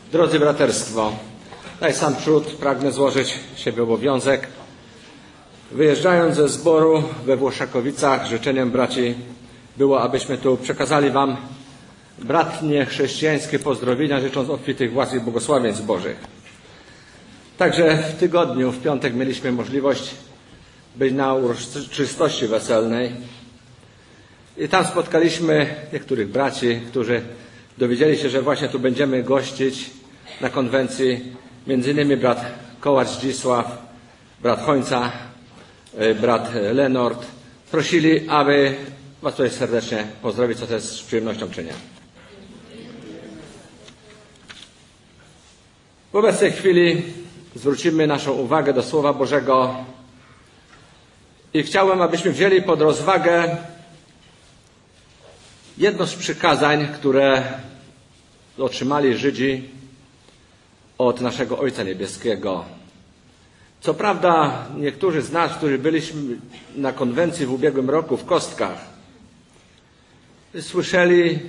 Drodzy braterstwo, na sam przód pragnę złożyć siebie obowiązek. Wyjeżdżając ze zboru we Włoszakowicach, życzeniem braci było, abyśmy tu przekazali wam bratnie chrześcijańskie pozdrowienia, życząc obfitych łask i błogosławieństw Bożych. Także w tygodniu, w piątek mieliśmy możliwość być na uroczystości weselnej i tam spotkaliśmy niektórych braci, którzy dowiedzieli się, że właśnie tu będziemy gościć na konwencji, między innymi brat Kołacz Zdzisław, brat Chońca, brat Lenord. Prosili, aby was tutaj serdecznie pozdrowić, co też z przyjemnością czynię. W obecnej chwili zwrócimy naszą uwagę do Słowa Bożego i chciałem, abyśmy wzięli pod rozwagę jedno z przykazań, które otrzymali Żydzi od naszego Ojca Niebieskiego. Co prawda niektórzy z nas, którzy byliśmy na konwencji w ubiegłym roku w Kostkach, słyszeli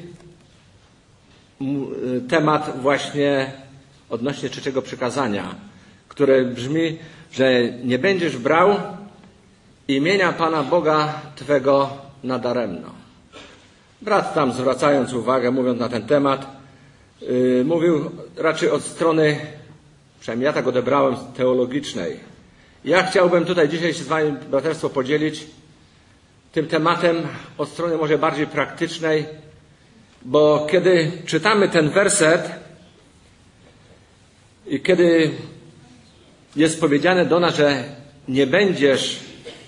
temat właśnie odnośnie trzeciego przykazania, które brzmi, że nie będziesz brał imienia Pana Boga Twego nadaremno. Brat tam, zwracając uwagę, mówiąc na ten temat, mówił raczej od strony, przynajmniej ja tak odebrałem, teologicznej. Ja chciałbym tutaj dzisiaj się z wami, braterstwo, podzielić tym tematem od strony może bardziej praktycznej, bo kiedy czytamy ten werset i kiedy jest powiedziane do nas, że nie będziesz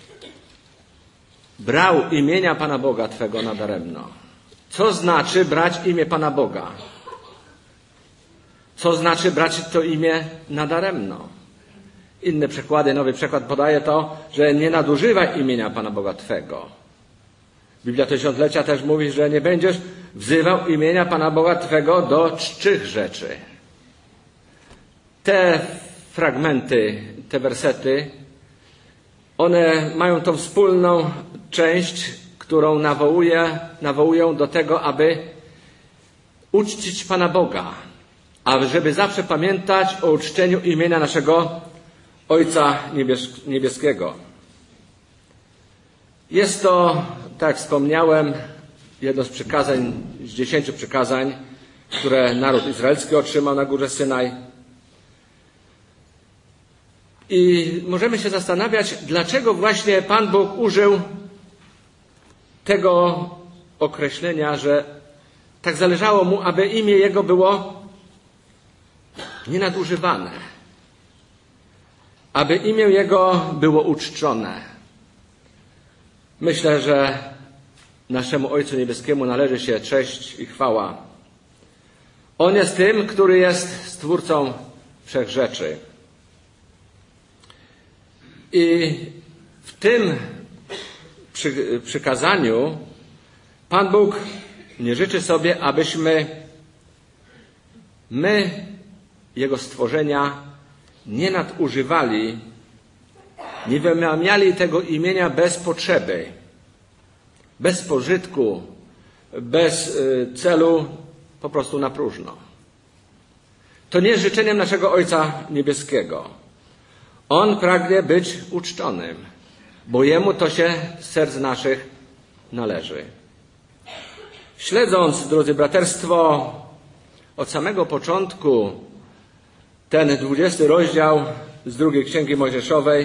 brał imienia Pana Boga Twego nadaremno. Co znaczy brać imię Pana Boga? Co znaczy brać to imię nadaremno? Inne przykłady, nowy przykład podaje to, że nie nadużywaj imienia Pana Boga Twego. Biblia Tysiąclecia też mówi, że nie będziesz wzywał imienia Pana Boga Twego do czczych rzeczy. Te fragmenty, te wersety, one mają tą wspólną część, którą nawołują do tego, aby uczcić Pana Boga, a żeby zawsze pamiętać o uczczeniu imienia naszego Ojca Niebieskiego. Jest to, tak jak wspomniałem, jedno z przykazań, z 10 przykazań, które naród izraelski otrzymał na górze Synaj. I możemy się zastanawiać, dlaczego właśnie Pan Bóg użył tego określenia, że tak zależało Mu, aby imię Jego było nienadużywane, aby imię Jego było uczczone. Myślę, że naszemu Ojcu Niebieskiemu należy się cześć i chwała. On jest tym, który jest Stwórcą wszechrzeczy. I w tym przykazaniu Pan Bóg nie życzy sobie, abyśmy my, Jego stworzenia, nie nadużywali, nie wymawiali tego imienia bez potrzeby, bez pożytku, bez celu, po prostu na próżno. To nie jest życzeniem naszego Ojca Niebieskiego. On pragnie być uczczonym, bo Jemu to się z serc naszych należy. Śledząc, drodzy braterstwo, od samego początku ten 20 rozdział z drugiej Księgi Mojżeszowej,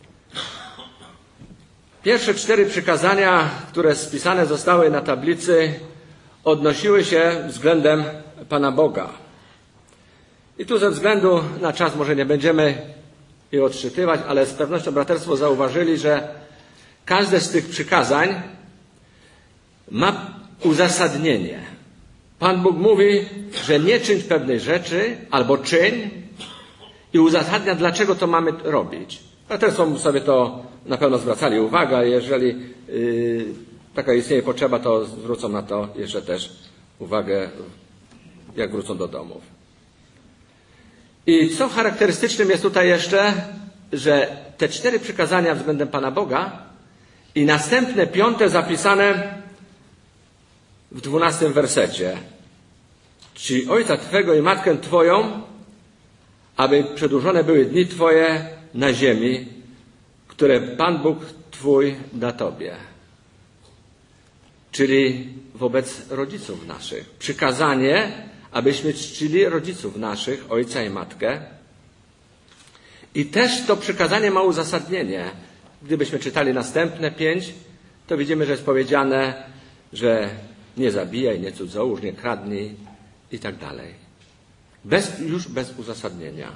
pierwsze 4 przykazania, które spisane zostały na tablicy, odnosiły się względem Pana Boga. I tu ze względu na czas może nie będziemy je odczytywać, ale z pewnością braterstwo zauważyli, że każde z tych przykazań ma uzasadnienie. Pan Bóg mówi, że nie czyń pewnej rzeczy, albo czyń i uzasadnia, dlaczego to mamy robić. Braterstwo sobie to na pewno zwracali uwagę. Jeżeli taka istnieje potrzeba, to zwrócą na to jeszcze też uwagę, jak wrócą do domów. I co charakterystycznym jest tutaj jeszcze, że te 4 przykazania względem Pana Boga i następne 5 zapisane w 12 wersecie. czci ojca Twego i matkę Twoją, aby przedłużone były dni Twoje na ziemi, które Pan Bóg Twój da Tobie. Czyli wobec rodziców naszych. Przykazanie, abyśmy czcili rodziców naszych, ojca i matkę. I też to przykazanie ma uzasadnienie. Gdybyśmy czytali następne 5, to widzimy, że jest powiedziane, że nie zabijaj, nie cudzołóż, nie kradnij i tak dalej. Już bez uzasadnienia.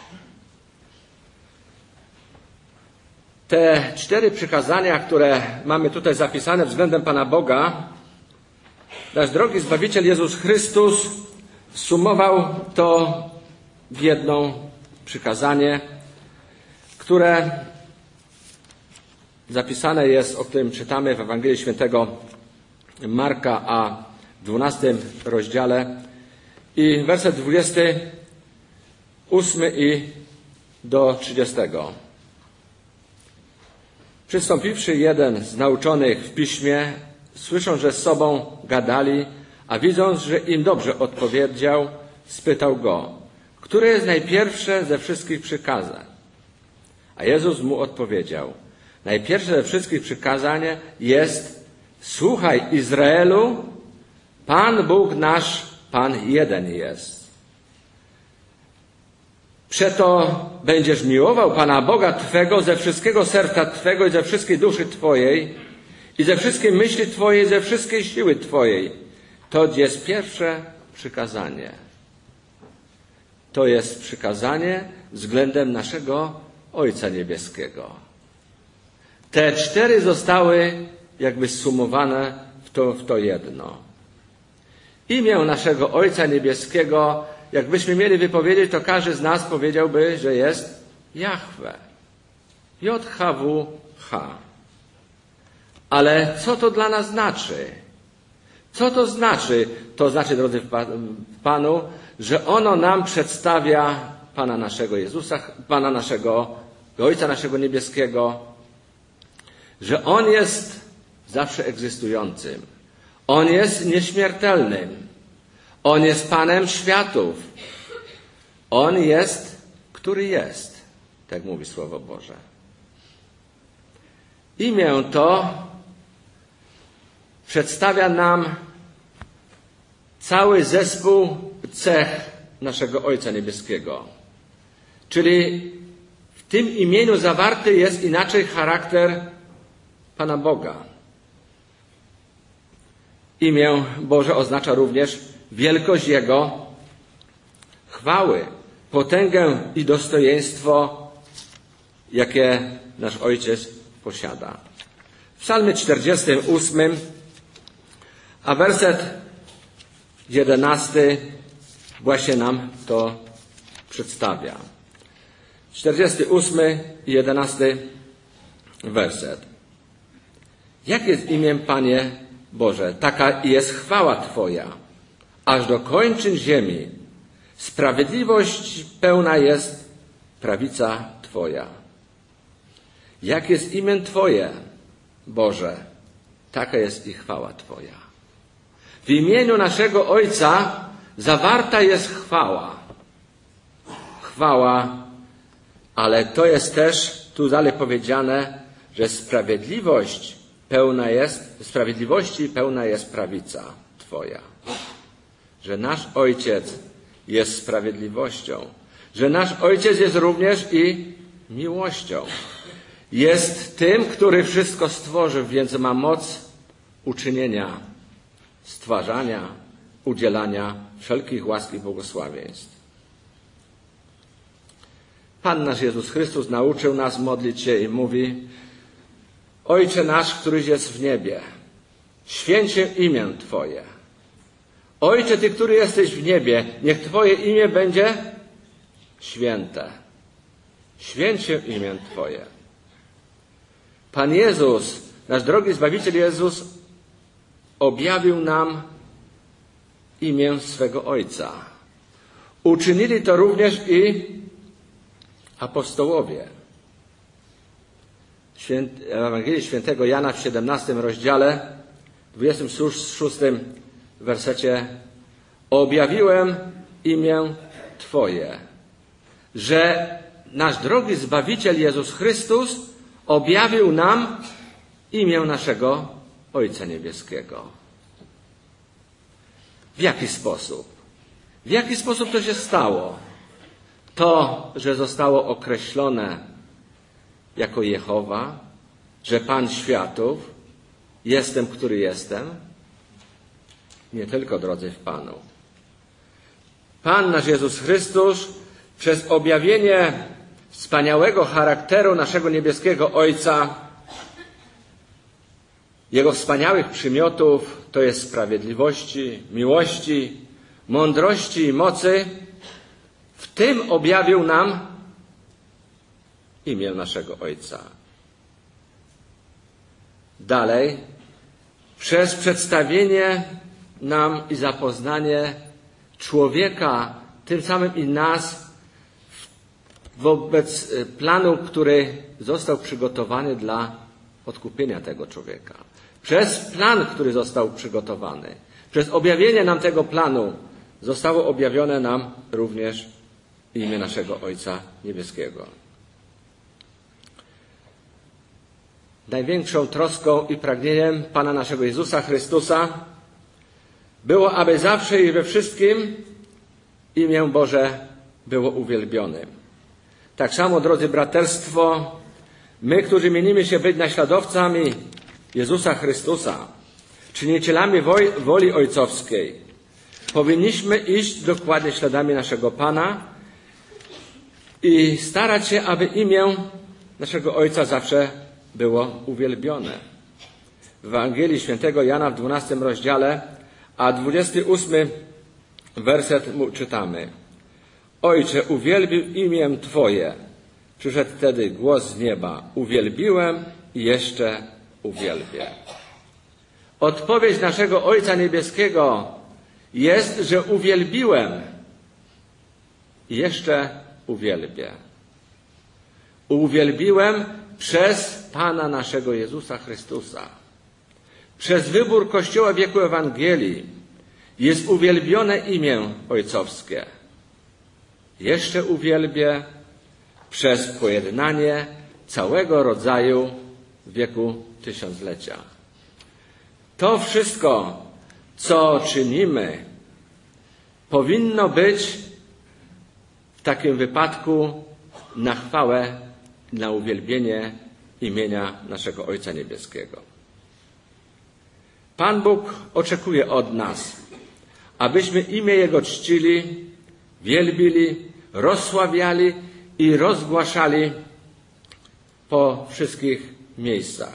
Te 4 przykazania, które mamy tutaj zapisane względem Pana Boga, nasz drogi Zbawiciel Jezus Chrystus sumował to w jedno przykazanie, które zapisane jest, o którym czytamy w Ewangelii Świętego Marka, a w 12 rozdziale i werset 28 i do 30. Przystąpiwszy jeden z nauczonych w piśmie, słysząc, że z sobą gadali, a widząc, że im dobrze odpowiedział, spytał go, które jest najpierwsze ze wszystkich przykazań? A Jezus mu odpowiedział, najpierwsze ze wszystkich przykazań jest: słuchaj, Izraelu, Pan Bóg nasz, Pan jeden jest. Przeto będziesz miłował Pana Boga Twego ze wszystkiego serca Twego i ze wszystkiej duszy Twojej i ze wszystkiej myśli Twojej, ze wszystkiej siły Twojej. To jest pierwsze przykazanie. To jest przykazanie względem naszego Ojca Niebieskiego. Te 4 zostały jakby zsumowane w to jedno. Imię naszego Ojca Niebieskiego, jakbyśmy mieli wypowiedzieć, to każdy z nas powiedziałby, że jest Jahwe. J-H-W-H. Ale co to dla nas znaczy? Co to znaczy? To znaczy, drodzy Panu, że ono nam przedstawia Pana naszego Jezusa, Pana naszego, Ojca naszego Niebieskiego, że On jest zawsze egzystującym. On jest nieśmiertelnym. On jest Panem światów. On jest, który jest, tak mówi Słowo Boże. Imię to przedstawia nam cały zespół cech naszego Ojca Niebieskiego. Czyli w tym imieniu zawarty jest inaczej charakter Pana Boga. Imię Boże oznacza również wielkość Jego chwały, potęgę i dostojeństwo, jakie nasz Ojciec posiada. W Psalmie 48, a werset 11 właśnie nam to przedstawia. 48 i 11 werset. Jak jest imię, Panie Boże? Taka jest chwała Twoja, aż do kończyn ziemi. Sprawiedliwość pełna jest prawica Twoja. Jak jest imię Twoje, Boże? Taka jest i chwała Twoja. W imieniu naszego Ojca zawarta jest chwała. Chwała, ale to jest też tu dalej powiedziane, że sprawiedliwości pełna jest prawica Twoja. Że nasz Ojciec jest sprawiedliwością. Że nasz Ojciec jest również i miłością. Jest tym, który wszystko stworzył, więc ma moc uczynienia, stwarzania, udzielania wszelkich łask i błogosławieństw. Pan nasz Jezus Chrystus nauczył nas modlić się i mówi: Ojcze nasz, któryś jest w niebie, święć się imię Twoje. Ojcze, Ty, który jesteś w niebie, niech Twoje imię będzie święte. Święć się imię Twoje. Pan Jezus, nasz drogi Zbawiciel Jezus, objawił nam imię swego Ojca. Uczynili to również i apostołowie. W Ewangelii Świętego Jana w 17 rozdziale, 26 wersecie objawiłem imię Twoje. Że nasz drogi Zbawiciel Jezus Chrystus objawił nam imię naszego Ojca Niebieskiego. W jaki sposób? W jaki sposób to się stało? To, że zostało określone jako Jehowa, że Pan światów, jestem, który jestem, nie tylko, drodzy, w Panu. Pan nasz Jezus Chrystus przez objawienie wspaniałego charakteru naszego niebieskiego Ojca, Jego wspaniałych przymiotów, to jest sprawiedliwości, miłości, mądrości i mocy, w tym objawił nam imię naszego Ojca. Dalej, przez przedstawienie nam i zapoznanie człowieka, tym samym i nas, wobec planu, który został przygotowany dla odkupienia tego człowieka. Przez plan, który został przygotowany, przez objawienie nam tego planu zostało objawione nam również imię naszego Ojca Niebieskiego. Największą troską i pragnieniem Pana naszego Jezusa Chrystusa było, aby zawsze i we wszystkim imię Boże było uwielbione. Tak samo, drodzy braterstwo, my, którzy mienimy się być naśladowcami Jezusa Chrystusa, czynicielami woli ojcowskiej, powinniśmy iść dokładnie śladami naszego Pana i starać się, aby imię naszego Ojca zawsze było uwielbione. W Ewangelii Świętego Jana w 12 rozdziale, a 28 werset czytamy: Ojcze, uwielbił imię Twoje. Przyszedł wtedy głos z nieba: uwielbiłem i jeszcze uwielbię. Odpowiedź naszego Ojca Niebieskiego jest, że uwielbiłem i jeszcze uwielbię. Uwielbiłem przez Pana naszego Jezusa Chrystusa. Przez wybór Kościoła wieku Ewangelii jest uwielbione imię ojcowskie. Jeszcze uwielbię przez pojednanie całego rodzaju wieku tysiąclecia. To wszystko, co czynimy, powinno być w takim wypadku na chwałę, na uwielbienie imienia naszego Ojca Niebieskiego. Pan Bóg oczekuje od nas, abyśmy imię Jego czcili, wielbili, rozsławiali i rozgłaszali po wszystkich miejscach.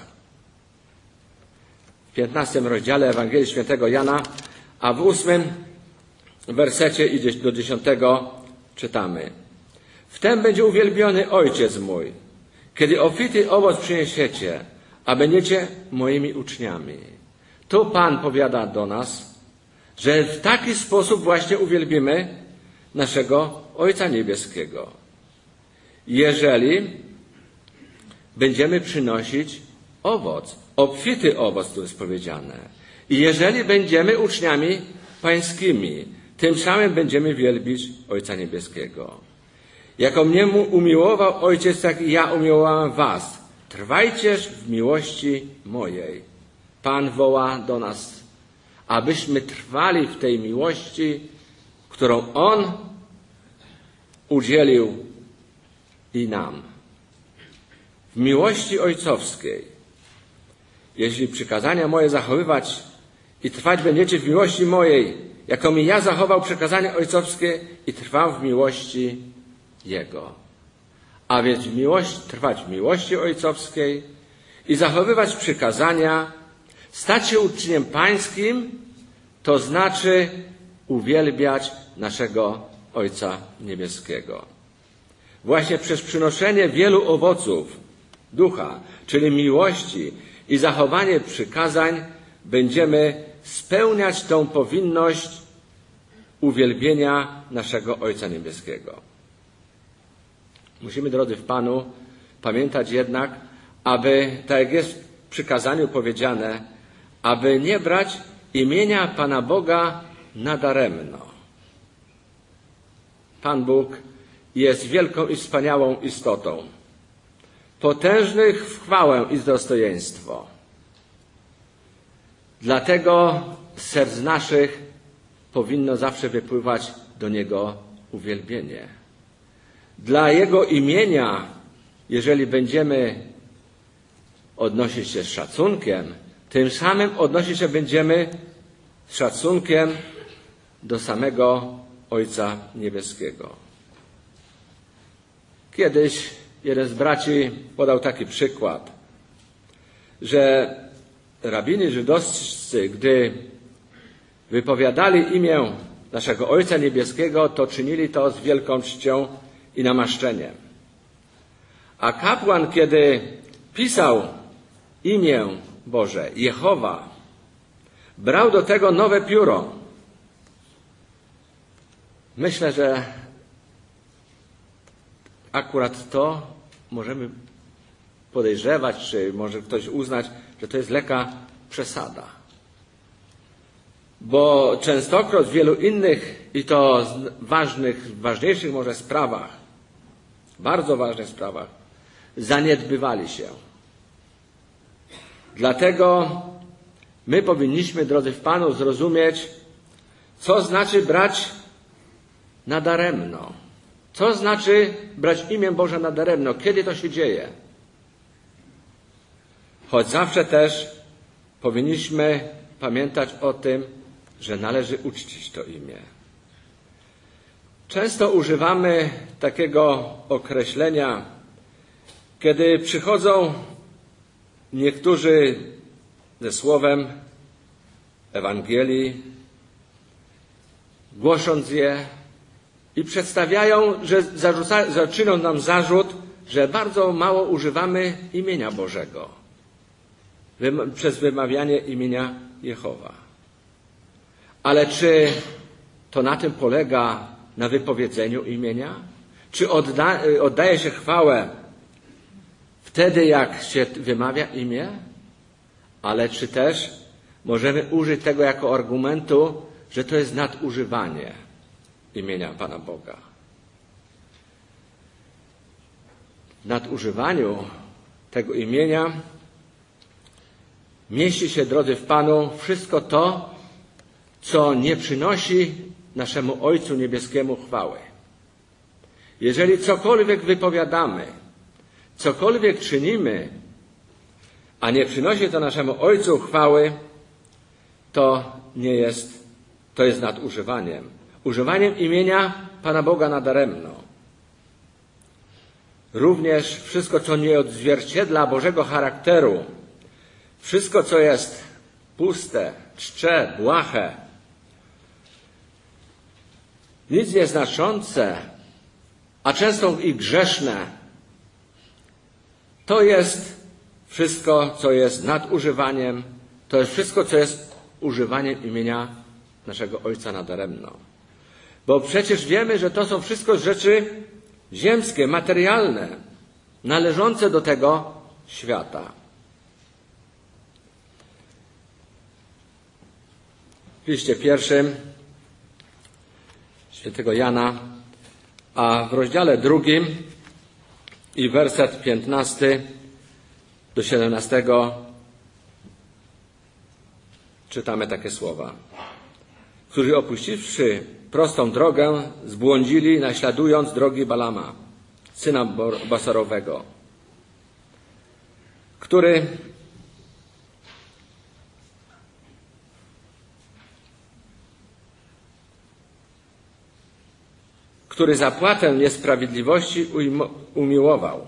W 15 rozdziale Ewangelii Świętego Jana, a w 8 wersecie i do 10 czytamy: Wtem będzie uwielbiony Ojciec mój, kiedy obfity owoc przyniesiecie, a będziecie moimi uczniami. Tu Pan powiada do nas, że w taki sposób właśnie uwielbimy naszego Ojca Niebieskiego. Jeżeli będziemy przynosić owoc, obfity owoc, tu jest powiedziane. I jeżeli będziemy uczniami pańskimi, tym samym będziemy wielbić Ojca Niebieskiego. Jako mnie umiłował Ojciec, tak i ja umiłowałem was. Trwajcież w miłości mojej. Pan woła do nas, abyśmy trwali w tej miłości, którą On udzielił i nam. W miłości ojcowskiej. Jeśli przykazania moje zachowywać i trwać będziecie w miłości mojej, jako mi ja zachował przykazania ojcowskie i trwał w miłości Jego. A więc trwać w miłości ojcowskiej i zachowywać przykazania, stać się uczniem pańskim, to znaczy uwielbiać naszego Ojca Niebieskiego. Właśnie przez przynoszenie wielu owoców ducha, czyli miłości i zachowanie przykazań, będziemy spełniać tą powinność uwielbienia naszego Ojca Niebieskiego. Musimy, drodzy w Panu, pamiętać jednak, aby, tak jak jest w przykazaniu powiedziane, aby nie brać imienia Pana Boga nadaremno. Pan Bóg jest wielką i wspaniałą istotą, potężnych w chwałę i dostojeństwo. Dlatego z serc naszych powinno zawsze wypływać do Niego uwielbienie. Dla Jego imienia, jeżeli będziemy odnosić się z szacunkiem, tym samym odnosić się będziemy z szacunkiem do samego Ojca Niebieskiego. Kiedyś jeden z braci podał taki przykład, że rabini żydowscy, gdy wypowiadali imię naszego Ojca Niebieskiego, to czynili to z wielką czcią i namaszczeniem. A kapłan, kiedy pisał imię Boże, Jehowa, brał do tego nowe pióro. Myślę, że akurat to możemy podejrzewać, czy może ktoś uznać, że to jest lekka przesada. Bo częstokroć w wielu innych i to ważniejszych może sprawach, bardzo ważnych sprawach, zaniedbywali się. Dlatego my powinniśmy, drodzy w Panu, zrozumieć, co znaczy brać nadaremno. Co znaczy brać imię Boże nadaremno? Kiedy to się dzieje? Choć zawsze też powinniśmy pamiętać o tym, że należy uczcić to imię. Często używamy takiego określenia, kiedy przychodzą niektórzy ze słowem Ewangelii, głosząc je i przedstawiają, że zaczynają nam zarzut, że bardzo mało używamy imienia Bożego przez wymawianie imienia Jehowa. Ale czy to na tym polega, na wypowiedzeniu imienia? Czy oddaje się chwałę wtedy, jak się wymawia imię? Ale czy też możemy użyć tego jako argumentu, że to jest nadużywanie imienia Pana Boga? W nadużywaniu tego imienia mieści się, drodzy w Panu, wszystko to, co nie przynosi naszemu Ojcu Niebieskiemu chwały. Jeżeli cokolwiek wypowiadamy, cokolwiek czynimy, a nie przynosi to naszemu Ojcu chwały, to jest nadużywaniem. Używaniem imienia Pana Boga nadaremno. Również wszystko, co nie odzwierciedla Bożego charakteru, wszystko, co jest puste, czcze, błahe, nic nieznaczące, a często i grzeszne, to jest wszystko, co jest nadużywaniem, to jest wszystko, co jest używaniem imienia naszego Ojca nadaremno. Bo przecież wiemy, że to są wszystko rzeczy ziemskie, materialne, należące do tego świata. W liście 1 świętego Jana, a w rozdziale 2 i werset 15 do 17 czytamy takie słowa. Którzy opuściwszy prostą drogę, zbłądzili, naśladując drogi Balama, syna Basorowego, który zapłatę niesprawiedliwości umiłował.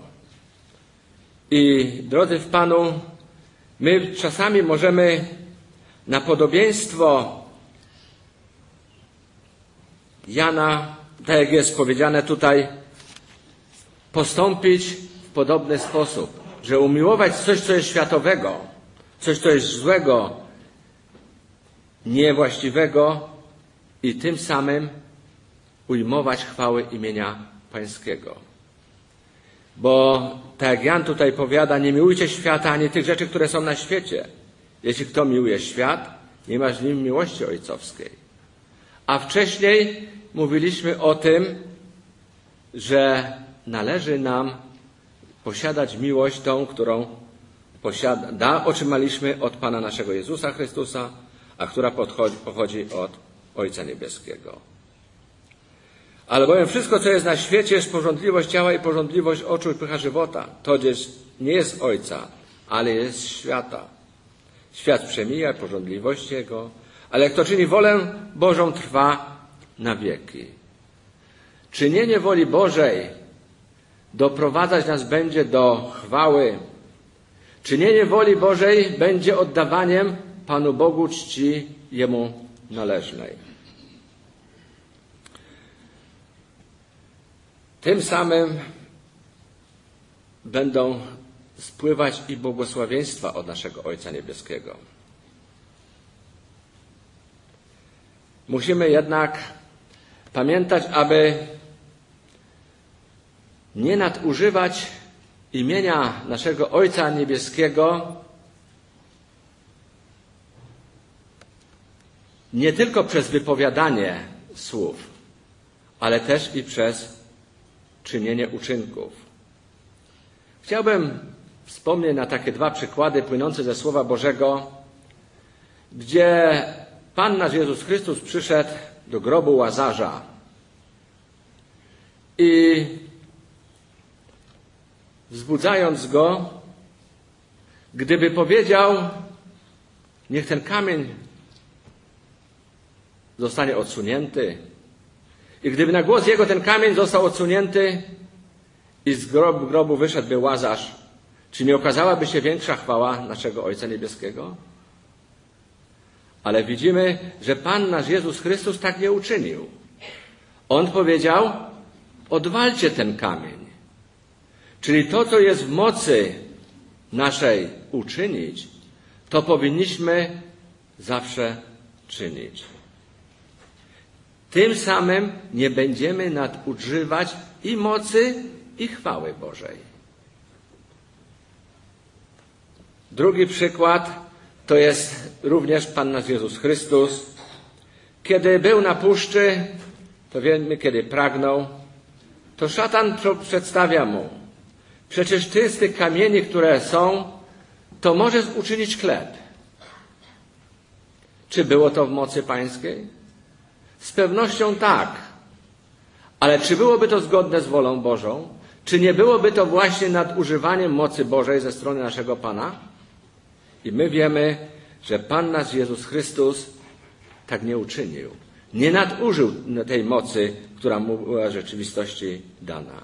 I drodzy w Panu, my czasami możemy na podobieństwo Jana, tak jak jest powiedziane tutaj, postąpić w podobny sposób, że umiłować coś, co jest światowego, coś, co jest złego, niewłaściwego i tym samym ujmować chwały imienia Pańskiego. Bo tak jak Jan tutaj powiada, nie miłujcie świata ani tych rzeczy, które są na świecie. Jeśli kto miłuje świat, nie ma z nim miłości ojcowskiej. A wcześniej mówiliśmy o tym, że należy nam posiadać miłość tą, którą otrzymaliśmy od Pana naszego Jezusa Chrystusa, a która pochodzi od Ojca Niebieskiego. Albowiem wszystko, co jest na świecie, jest pożądliwość ciała i pożądliwość oczu i pycha żywota. To nie jest Ojca, ale jest świata. Świat przemija, pożądliwość Jego, ale kto czyni wolę Bożą, trwa na wieki. Czynienie woli Bożej doprowadzać nas będzie do chwały. Czynienie woli Bożej będzie oddawaniem Panu Bogu czci Jemu należnej. Tym samym będą spływać i błogosławieństwa od naszego Ojca Niebieskiego. Musimy jednak pamiętać, aby nie nadużywać imienia naszego Ojca Niebieskiego nie tylko przez wypowiadanie słów, ale też i przez czynienie uczynków. Chciałbym wspomnieć na takie dwa przykłady płynące ze Słowa Bożego, gdzie Pan nasz Jezus Chrystus przyszedł do grobu Łazarza i wzbudzając go, gdyby powiedział, niech ten kamień zostanie odsunięty, i gdyby na głos jego ten kamień został odsunięty i z grobu wyszedłby Łazarz, czy nie okazałaby się większa chwała naszego Ojca Niebieskiego? Ale widzimy, że Pan nasz Jezus Chrystus tak nie uczynił. On powiedział, odwalcie ten kamień. Czyli to, co jest w mocy naszej uczynić, to powinniśmy zawsze czynić. Tym samym nie będziemy nadużywać i mocy, i chwały Bożej. Drugi przykład to jest również Pan nasz Jezus Chrystus. Kiedy był na puszczy, to wiemy, kiedy pragnął, to szatan przedstawia mu, przecież ty z tych kamieni, które są, to możesz uczynić chleb. Czy było to w mocy Pańskiej? Z pewnością tak. Ale czy byłoby to zgodne z wolą Bożą? Czy nie byłoby to właśnie nadużywaniem mocy Bożej ze strony naszego Pana? I my wiemy, że Pan nasz Jezus Chrystus tak nie uczynił. Nie nadużył tej mocy, która mu była w rzeczywistości dana.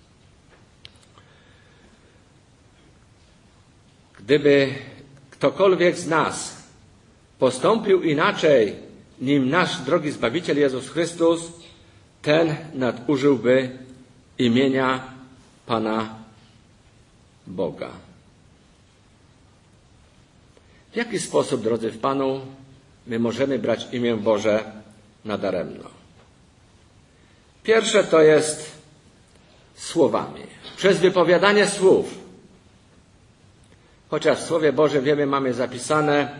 Gdyby ktokolwiek z nas postąpił inaczej, nim nasz drogi Zbawiciel Jezus Chrystus, ten nadużyłby imienia Pana Boga. W jaki sposób, drodzy w Panu, my możemy brać imię Boże nadaremno? Pierwsze to jest słowami. Przez wypowiadanie słów. Chociaż w Słowie Bożym wiemy, mamy zapisane,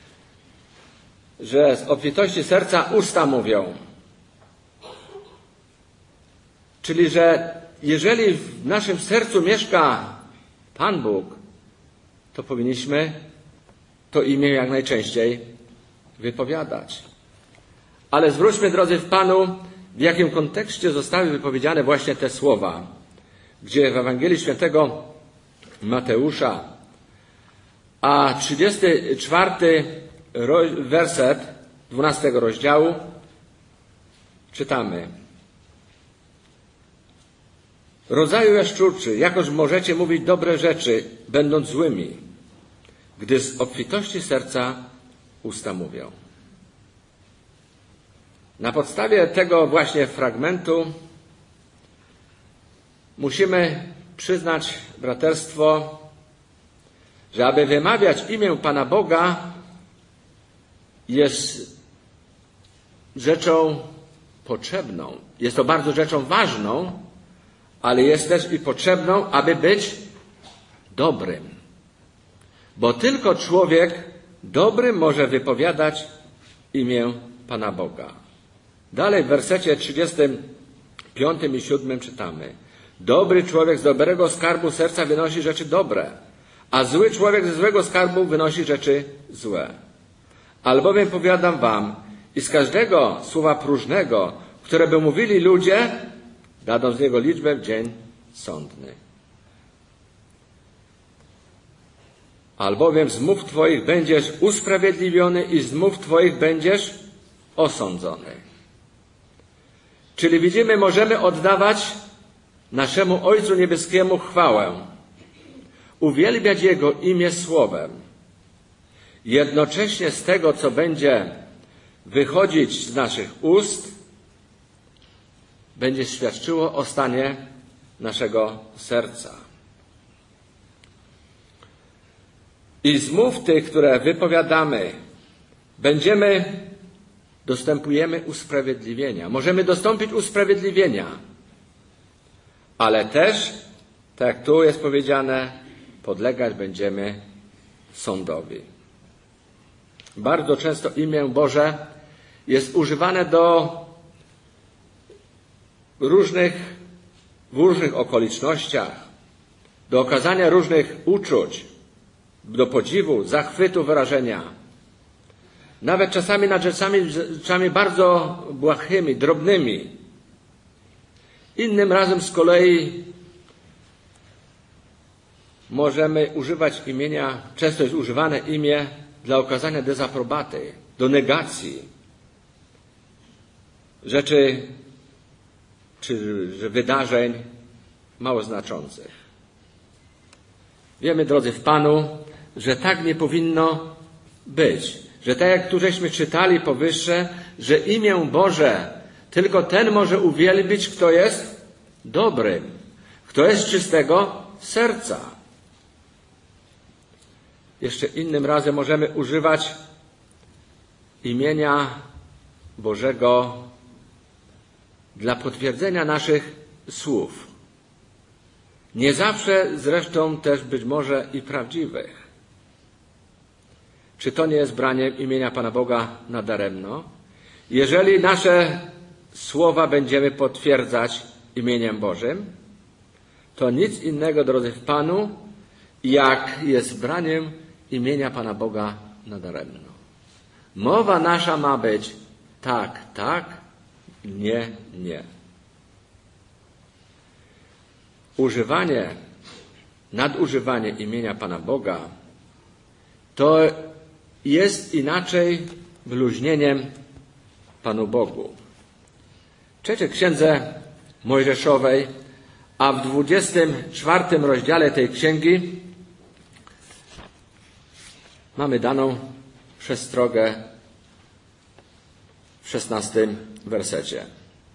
że z obfitości serca usta mówią. Czyli, że jeżeli w naszym sercu mieszka Pan Bóg, to powinniśmy to imię jak najczęściej wypowiadać. Ale zwróćmy, drodzy w Panu, w jakim kontekście zostały wypowiedziane właśnie te słowa, gdzie w Ewangelii Świętego Mateusza, a 34 werset 12 rozdziału czytamy: rodzaju jaszczurczy, jakoż możecie mówić dobre rzeczy, będąc złymi, gdy z obfitości serca usta mówią. Na podstawie tego właśnie fragmentu musimy przyznać, braterstwo, że aby wymawiać imię Pana Boga, jest rzeczą potrzebną. Jest to bardzo rzeczą ważną, ale jest też i potrzebną, aby być dobrym. Bo tylko człowiek dobry może wypowiadać imię Pana Boga. Dalej w wersecie 35 i 7 czytamy: dobry człowiek z dobrego skarbu serca wynosi rzeczy dobre, a zły człowiek ze złego skarbu wynosi rzeczy złe. Albowiem powiadam wam, i z każdego słowa próżnego, które by mówili ludzie, dadzą z niego liczbę w dzień sądny. Albowiem z mów twoich będziesz usprawiedliwiony i z mów twoich będziesz osądzony. Czyli widzimy, możemy oddawać naszemu Ojcu Niebieskiemu chwałę, uwielbiać Jego imię słowem. Jednocześnie z tego, co będzie wychodzić z naszych ust, będzie świadczyło o stanie naszego serca. I z mów tych, które wypowiadamy, dostępujemy usprawiedliwienia. Możemy dostąpić usprawiedliwienia, ale też, tak jak tu jest powiedziane, podlegać będziemy sądowi. Bardzo często imię Boże jest używane w różnych okolicznościach, do okazania różnych uczuć, do podziwu, zachwytu, wyrażenia. Nawet czasami nad rzeczami bardzo błahymi, drobnymi. Innym razem z kolei możemy używać imienia, często jest używane imię dla okazania dezaprobaty, do negacji rzeczy czy wydarzeń mało znaczących. Wiemy, drodzy w Panu, że tak nie powinno być. Że tak jak tu żeśmy czytali powyższe, że imię Boże tylko ten może uwielbić, kto jest dobrym, kto jest z czystego serca. Jeszcze innym razem możemy używać imienia Bożego dla potwierdzenia naszych słów. Nie zawsze zresztą też być może i prawdziwych. Czy to nie jest branie imienia Pana Boga nadaremno? Jeżeli nasze słowa będziemy potwierdzać imieniem Bożym, to nic innego, drodzy w Panu, jak jest braniem imienia Pana Boga nadaremno. Mowa nasza ma być tak, tak, nie, nie. Nadużywanie imienia Pana Boga to jest inaczej bluźnieniem Panu Bogu. W trzeciej księdze Mojżeszowej, a w 24 rozdziale tej księgi mamy daną przestrogę w 16 wersecie.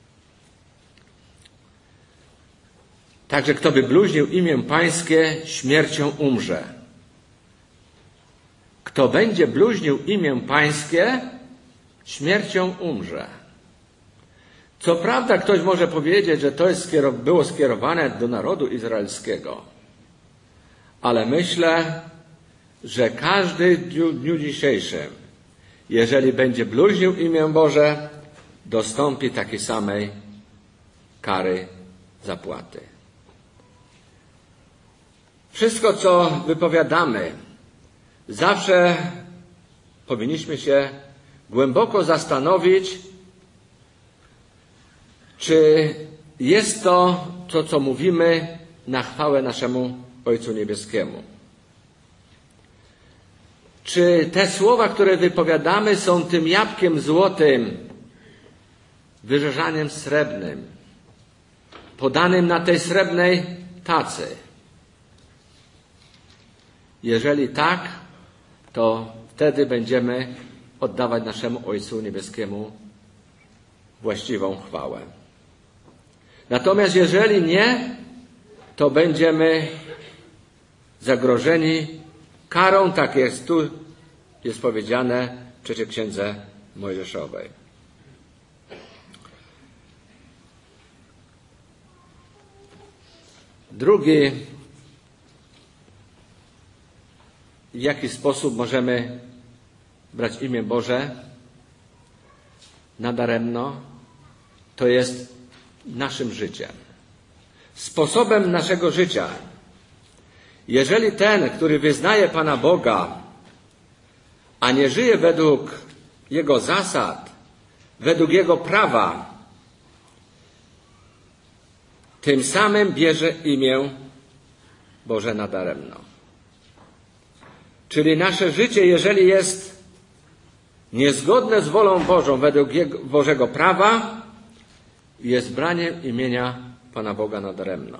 Także kto by bluźnił imię Pańskie, śmiercią umrze. Kto będzie bluźnił imię Pańskie, śmiercią umrze. Co prawda ktoś może powiedzieć, że to było skierowane do narodu izraelskiego, ale myślę, że każdy w dniu dzisiejszym, jeżeli będzie bluźnił imię Boże, dostąpi takiej samej kary zapłaty. Wszystko, co wypowiadamy, zawsze powinniśmy się głęboko zastanowić, czy jest to, co mówimy, na chwałę naszemu Ojcu Niebieskiemu. Czy te słowa, które wypowiadamy, są tym jabłkiem złotym, wyrzezaniem srebrnym, podanym na tej srebrnej tacy? Jeżeli tak, to wtedy będziemy oddawać naszemu Ojcu Niebieskiemu właściwą chwałę. Natomiast jeżeli nie, to będziemy zagrożeni karą, tak jest tu jest powiedziane w trzeciej księdze Mojżeszowej. Drugi, w jaki sposób możemy brać imię Boże nadaremno, to jest naszym życiem, sposobem naszego życia. Jeżeli ten, który wyznaje Pana Boga, a nie żyje według Jego zasad, według Jego prawa, tym samym bierze imię Boże nadaremno. Czyli nasze życie, jeżeli jest niezgodne z wolą Bożą według Bożego prawa, jest braniem imienia Pana Boga nadaremno.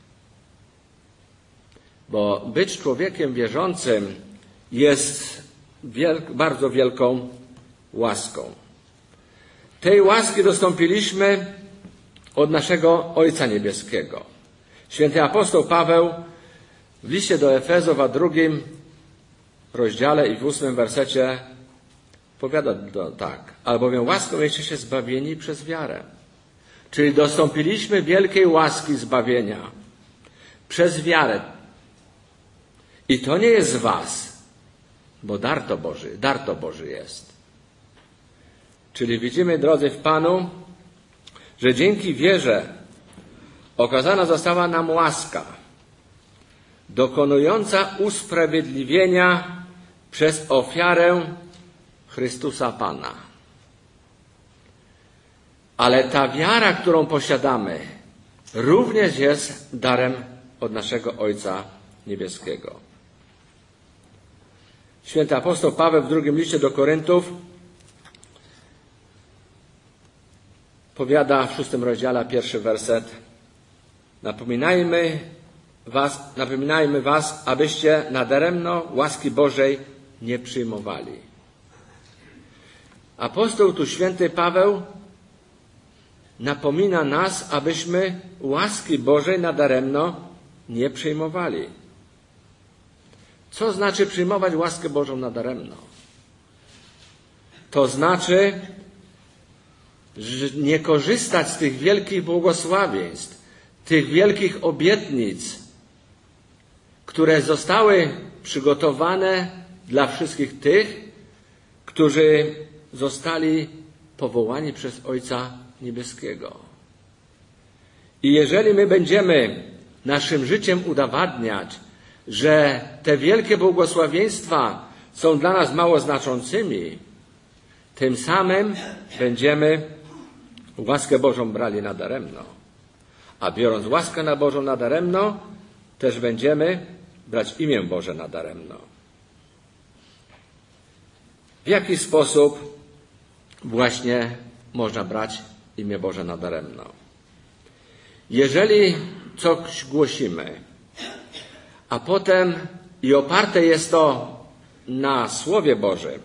Bo być człowiekiem wierzącym jest bardzo wielką łaską. Tej łaski dostąpiliśmy od naszego Ojca Niebieskiego. Święty apostoł Paweł w liście do Efezów, a 2 rozdziale i w 8 wersecie powiada tak: albowiem łaską jesteście zbawieni przez wiarę. Czyli dostąpiliśmy wielkiej łaski zbawienia przez wiarę. I to nie jest z was, bo dar to Boży jest. Czyli widzimy, drodzy w Panu, że dzięki wierze okazana została nam łaska dokonująca usprawiedliwienia przez ofiarę Chrystusa Pana. Ale ta wiara, którą posiadamy, również jest darem od naszego Ojca Niebieskiego. Święty apostoł Paweł w 2 liście do Koryntów powiada w 6 rozdziale, 1 werset: Napominajmy was, abyście nadaremno łaski Bożej nie przyjmowali. Apostoł tu święty Paweł napomina nas, abyśmy łaski Bożej nadaremno nie przyjmowali. Co znaczy przyjmować łaskę Bożą nadaremno? To znaczy nie korzystać z tych wielkich błogosławieństw, tych wielkich obietnic, które zostały przygotowane dla wszystkich tych, którzy zostali powołani przez Ojca Niebieskiego. I jeżeli my będziemy naszym życiem udowadniać, że te wielkie błogosławieństwa są dla nas mało znaczącymi, tym samym będziemy łaskę Bożą brali nadaremno. A biorąc łaskę Bożą nadaremno, też będziemy brać imię Boże nadaremno. W jaki sposób właśnie można brać imię Boże nadaremno? Jeżeli coś głosimy, a potem i oparte jest to na Słowie Bożym,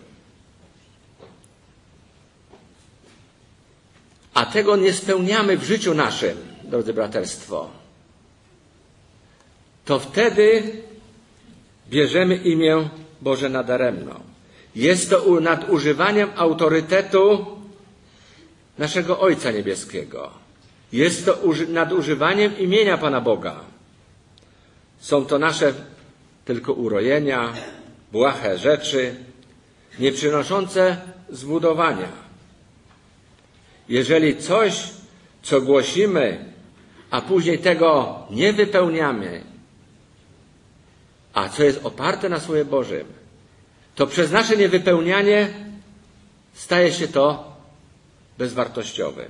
a tego nie spełniamy w życiu naszym, drodzy braterstwo, to wtedy bierzemy imię Boże nadaremno. Jest to nadużywaniem autorytetu naszego Ojca Niebieskiego. Jest to nadużywaniem imienia Pana Boga. Są to nasze tylko urojenia, błahe rzeczy, nie przynoszące zbudowania. Jeżeli coś, co głosimy, a później tego nie wypełniamy, a co jest oparte na Słowie Bożym, to przez nasze niewypełnianie staje się to bezwartościowym.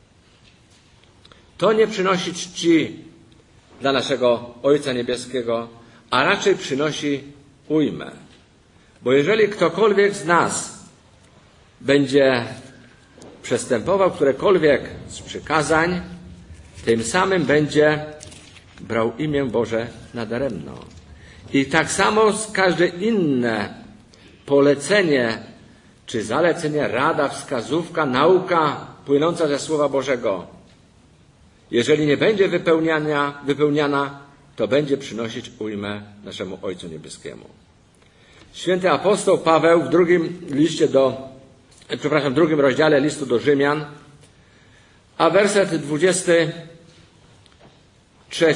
To nie przynosi czci dla naszego Ojca Niebieskiego, a raczej przynosi ujmę. Bo jeżeli ktokolwiek z nas będzie przestępował którekolwiek z przykazań, tym samym będzie brał imię Boże nadaremno. I tak samo każde inne polecenie, czy zalecenie, rada, wskazówka, nauka płynąca ze Słowa Bożego, jeżeli nie będzie wypełniana, to będzie przynosić ujmę naszemu Ojcu Niebieskiemu. Święty apostoł Paweł w drugim rozdziale listu do Rzymian, a werset 23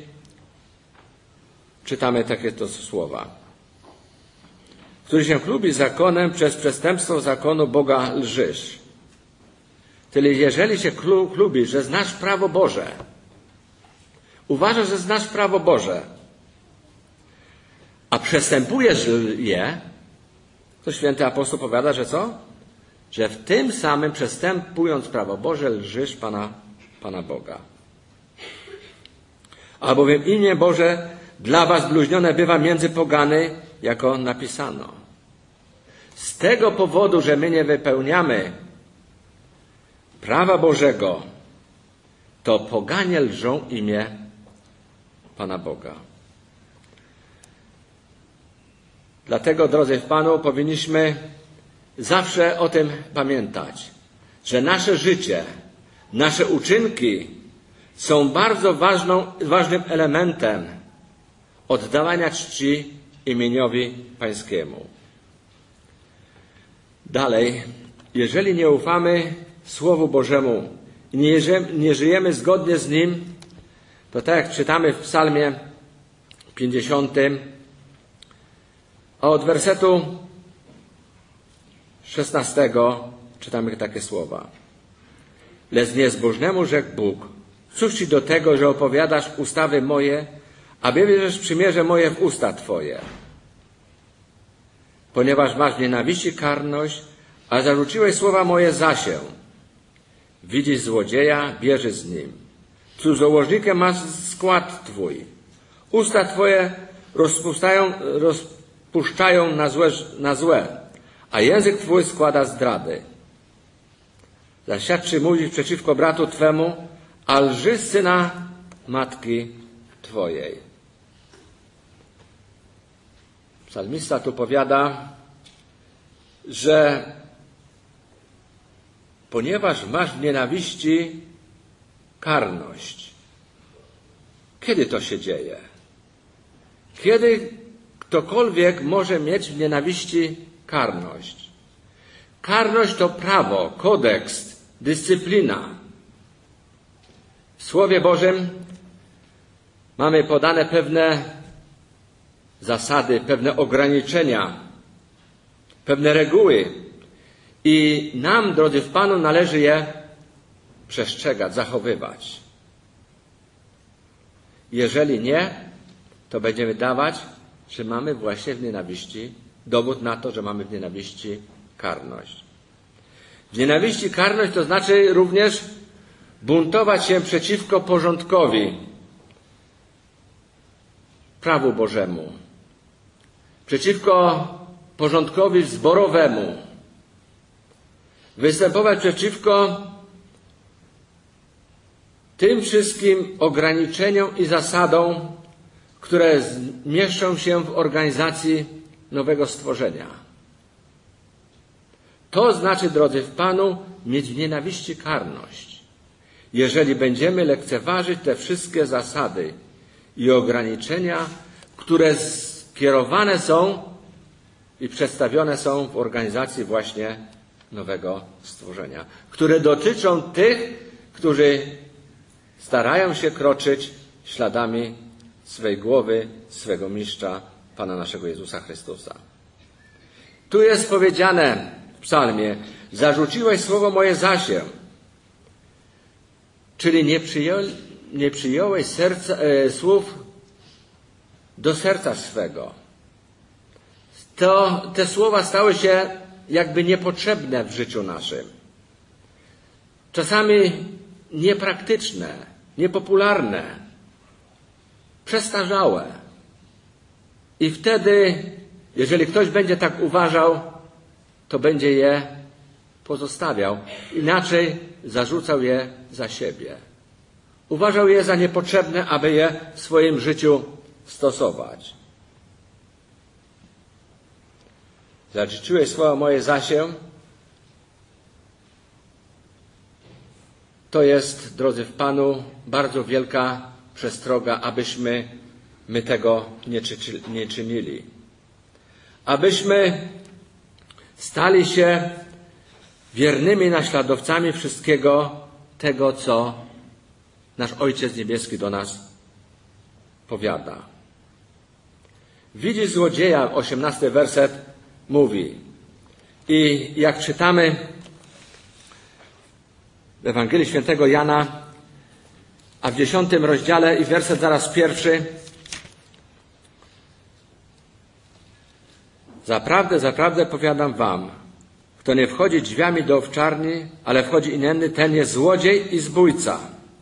czytamy takie to słowa: który się chlubi zakonem, przez przestępstwo zakonu Boga lżysz. Czyli jeżeli się chlubisz, że znasz prawo Boże, uważasz, że znasz prawo Boże, a przestępujesz je, to święty apostoł powiada, że co? Że w tym samym przestępując prawo Boże lżysz Pana Boga. Albowiem imię Boże dla was bluźnione bywa między pogany, jako napisano. Z tego powodu, że my nie wypełniamy prawa Bożego, to poganie lżą imię Pana Boga. Dlatego, drodzy w Panu, powinniśmy zawsze o tym pamiętać, że nasze życie, nasze uczynki są bardzo ważnym elementem oddawania czci imieniowi Pańskiemu. Dalej, jeżeli nie ufamy Słowu Bożemu i nie żyjemy zgodnie z Nim, to tak jak czytamy w Psalmie 50, a od wersetu 16 czytamy takie słowa. Lecz niezbożnemu rzekł Bóg, cóż ci do tego, że opowiadasz ustawy moje, a bierzesz przymierze moje w usta Twoje? Ponieważ masz w nienawiści karność, a zarzuciłeś słowa moje za się. Widzisz złodzieja, bierze z nim. Cudzołożnikiem masz skład Twój. Usta Twoje rozpuszczają na złe, a język Twój składa zdrady. Zaświadczy mówić przeciwko bratu Twemu, a lży syna matki Twojej. Psalmista tu powiada, że ponieważ masz w nienawiści karność. Kiedy to się dzieje? Kiedy ktokolwiek może mieć w nienawiści karność? Karność to prawo, kodeks, dyscyplina. W Słowie Bożym mamy podane pewne zasady, pewne ograniczenia, pewne reguły i nam, drodzy w Panu, należy je przestrzegać, zachowywać. Jeżeli nie, to będziemy dawać, że mamy właśnie w nienawiści, dowód na to, że mamy w nienawiści karność. W nienawiści karność to znaczy również buntować się przeciwko porządkowi, prawu Bożemu, przeciwko porządkowi zborowemu, występować przeciwko tym wszystkim ograniczeniom i zasadom, które mieszczą się w organizacji nowego stworzenia. To znaczy, drodzy w Panu, mieć w nienawiści karność. Jeżeli będziemy lekceważyć te wszystkie zasady i ograniczenia, które skierowane są i przedstawione są w organizacji właśnie nowego stworzenia, które dotyczą tych, którzy starają się kroczyć śladami swej głowy, swego mistrza, Pana naszego Jezusa Chrystusa. Tu jest powiedziane w psalmie, zarzuciłeś słowo moje za się, czyli nie przyjąłeś słów do serca swego. Te słowa stały się jakby niepotrzebne w życiu naszym. Czasami niepraktyczne, niepopularne, przestarzałe. I wtedy, jeżeli ktoś będzie tak uważał, to będzie je pozostawiał. Inaczej zarzucał je za siebie. Uważał je za niepotrzebne, aby je w swoim życiu stosować. Zarzuciłeś słowa moje za się. To jest, drodzy w Panu, bardzo wielka przestroga, abyśmy my tego nie czynili. Abyśmy stali się wiernymi naśladowcami wszystkiego tego, co nasz Ojciec Niebieski do nas powiada. Widzi złodzieja, 18 werset mówi. I jak czytamy w Ewangelii Świętego Jana, a w 10 rozdziale i werset zaraz 1. Zaprawdę, zaprawdę powiadam wam, kto nie wchodzi drzwiami do owczarni, ale wchodzi inny, ten jest złodziej i zbójca.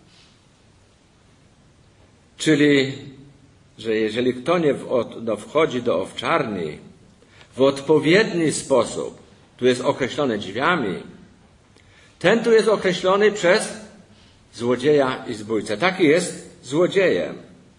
Czyli, że jeżeli kto nie wchodzi do owczarni w odpowiedni sposób, tu jest określony drzwiami, ten tu jest określony przez złodzieja i zbójcę. Taki jest złodziejem.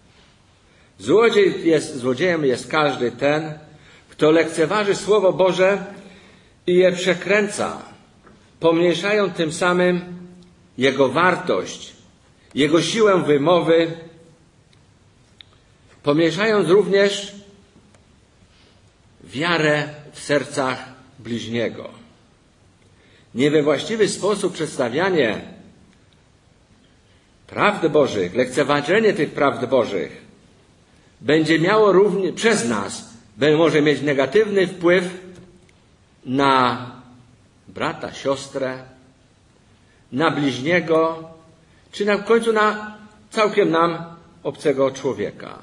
Złodziejem jest każdy ten, kto lekceważy Słowo Boże i je przekręca, pomniejszając tym samym jego wartość, jego siłę wymowy, pomniejszając również wiarę w sercach bliźniego. Nie we właściwy sposób przedstawianie prawd Bożych, lekceważenie tych prawd Bożych będzie miało również przez nas, może mieć negatywny wpływ na brata, siostrę, na bliźniego, czy w końcu na całkiem nam obcego człowieka.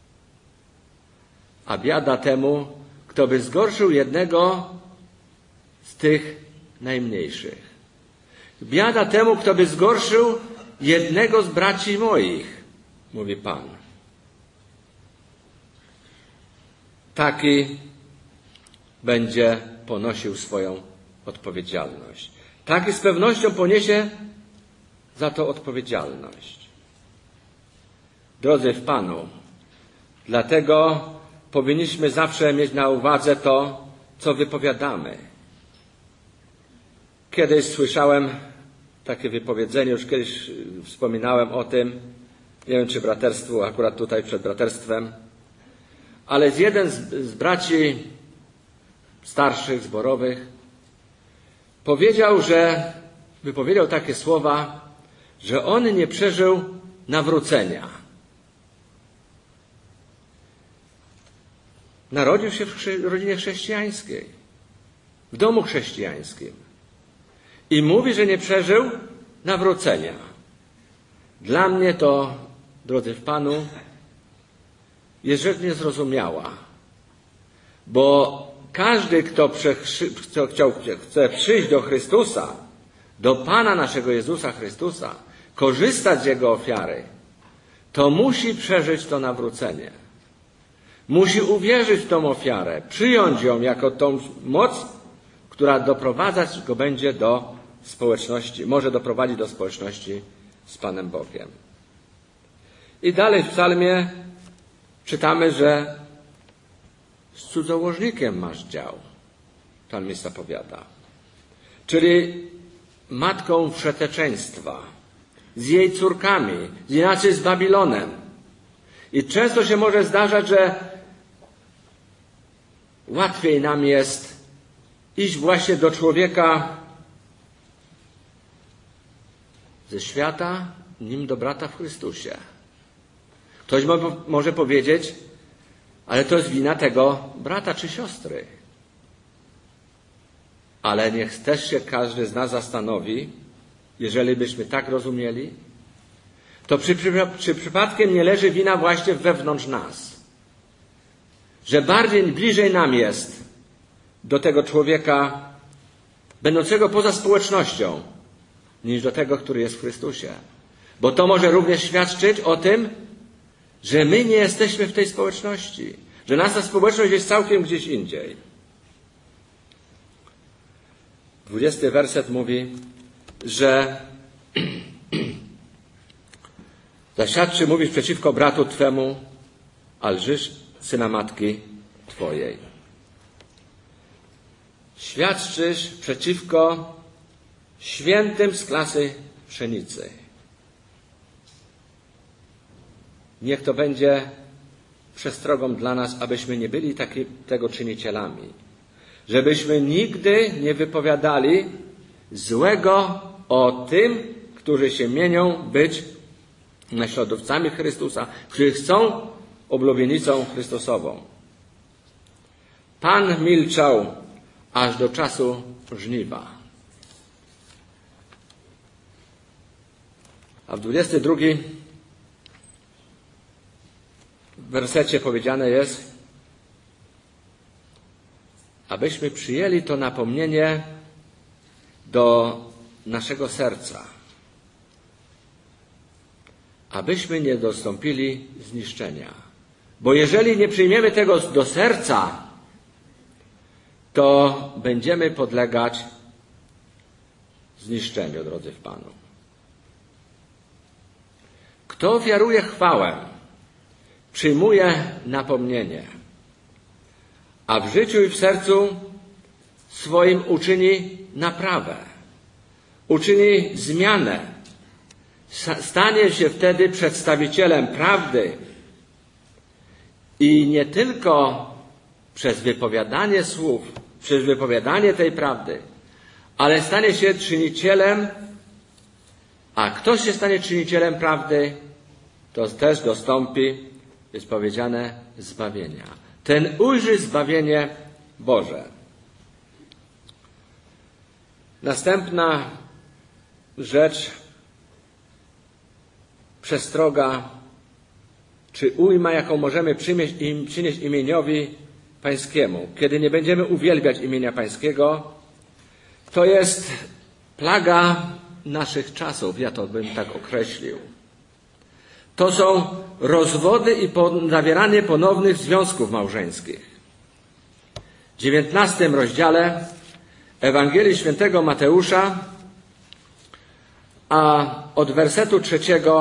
A biada temu, kto by zgorszył jednego z tych najmniejszych. Biada temu, kto by zgorszył jednego z braci moich, mówi Pan. Taki będzie ponosił swoją odpowiedzialność. Taki z pewnością poniesie za to odpowiedzialność. Drodzy w Panu, dlatego powinniśmy zawsze mieć na uwadze to, co wypowiadamy. Kiedyś słyszałem takie wypowiedzenie, już kiedyś wspominałem o tym, nie wiem czy braterstwu, akurat tutaj przed braterstwem, ale jeden z braci starszych, zborowych, wypowiedział takie słowa, że on nie przeżył nawrócenia. Narodził się w rodzinie chrześcijańskiej, w domu chrześcijańskim i mówi, że nie przeżył nawrócenia. Dla mnie to, drodzy w Panu, jest rzecz niezrozumiała, bo każdy, kto chce przyjść do Chrystusa, do Pana naszego Jezusa Chrystusa, korzystać z Jego ofiary, to musi przeżyć to nawrócenie. Musi uwierzyć w tą ofiarę, przyjąć ją jako tą moc, która doprowadzać go będzie do społeczności, może doprowadzić do społeczności z Panem Bogiem. I dalej w psalmie czytamy, że z cudzołożnikiem masz dział. Psalmista powiada. Czyli matką wszeteczeństwa, z jej córkami, inaczej z Babilonem. I często się może zdarzać, że łatwiej nam jest iść właśnie do człowieka ze świata, nim do brata w Chrystusie. Ktoś może powiedzieć, ale to jest wina tego brata czy siostry. Ale niech też się każdy z nas zastanowi, jeżeli byśmy tak rozumieli, to czy przypadkiem nie leży wina właśnie wewnątrz nas. Że bliżej nam jest do tego człowieka będącego poza społecznością, niż do tego, który jest w Chrystusie. Bo to może również świadczyć o tym, że my nie jesteśmy w tej społeczności, że nasza społeczność jest całkiem gdzieś indziej. 20 werset mówi, że zaświadczy mówisz przeciwko bratu twemu, a lżysz syna matki twojej. Świadczysz przeciwko świętym z klasy pszenicy. Niech to będzie przestrogą dla nas, abyśmy nie byli tego czynicielami. Żebyśmy nigdy nie wypowiadali złego o tym, którzy się mienią być naśladowcami Chrystusa, którzy chcą oblubienicą Chrystusową. Pan milczał aż do czasu żniwa. A w 22 wersecie powiedziane jest, abyśmy przyjęli to napomnienie do naszego serca, abyśmy nie dostąpili zniszczenia. Bo jeżeli nie przyjmiemy tego do serca, to będziemy podlegać zniszczeniu, drodzy w Panu. Kto ofiaruje chwałę, przyjmuje napomnienie, a w życiu i w sercu swoim uczyni naprawę, uczyni zmianę, stanie się wtedy przedstawicielem prawdy i nie tylko przez wypowiadanie słów, przez wypowiadanie tej prawdy, ale stanie się czynicielem, a kto się stanie czynicielem prawdy, to też dostąpi, jest powiedziane, zbawienia. Ten ujrzy zbawienie Boże. Następna rzecz, przestroga, czy ujma, jaką możemy przynieść imieniowi Pańskiemu, kiedy nie będziemy uwielbiać imienia Pańskiego, to jest plaga naszych czasów, ja to bym tak określił. To są rozwody i zawieranie ponownych związków małżeńskich. W 19 rozdziale Ewangelii Świętego Mateusza, a od wersetu 3,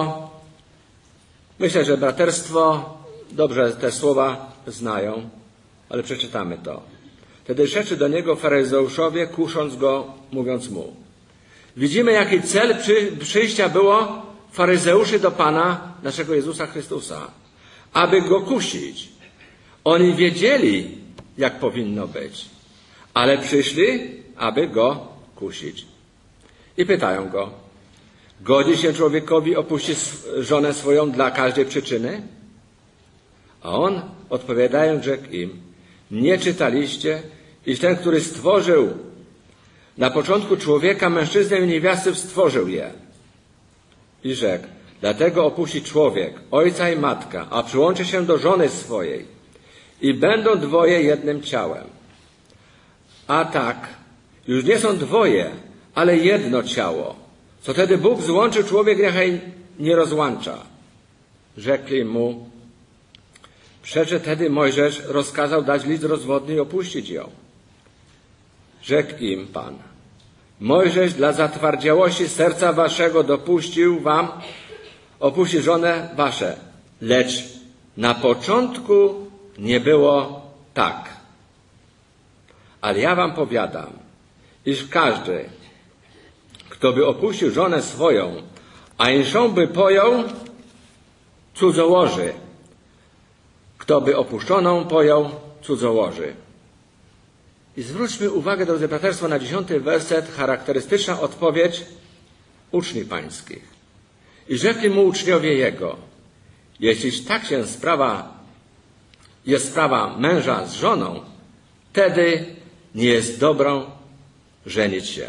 myślę, że braterstwo dobrze te słowa znają, ale przeczytamy to. Wtedy rzeczy do niego faryzeuszowie, kusząc go, mówiąc mu. Widzimy, jaki cel przyjścia było faryzeuszy do Pana naszego Jezusa Chrystusa, aby go kusić. Oni wiedzieli, jak powinno być, ale przyszli, aby go kusić. I pytają go, godzi się człowiekowi opuścić żonę swoją dla każdej przyczyny? A on, odpowiadając, rzekł im, nie czytaliście, iż ten, który stworzył na początku człowieka, mężczyznę i niewiastę stworzył je. I rzekł, dlatego opuści człowiek ojca i matka, a przyłączy się do żony swojej i będą dwoje jednym ciałem. A tak, już nie są dwoje, ale jedno ciało. Co wtedy Bóg złączył, człowiek niechaj nie rozłącza. Rzekli mu, przecze tedy Mojżesz rozkazał dać list rozwodny i opuścić ją. Rzekł im Pan, Mojżesz dla zatwardziałości serca waszego dopuścił wam opuścić żonę wasze, lecz na początku nie było tak. Ale ja wam powiadam, iż każdy, kto by opuścił żonę swoją, a inszą by pojął, cudzołoży. Kto by opuszczoną pojął, cudzołoży. I zwróćmy uwagę, drodzy braterstwo, na 10 werset, charakterystyczna odpowiedź uczniów pańskich. I rzekli mu uczniowie jego, jeśli tak się jest sprawa męża z żoną, wtedy nie jest dobrą żenić się.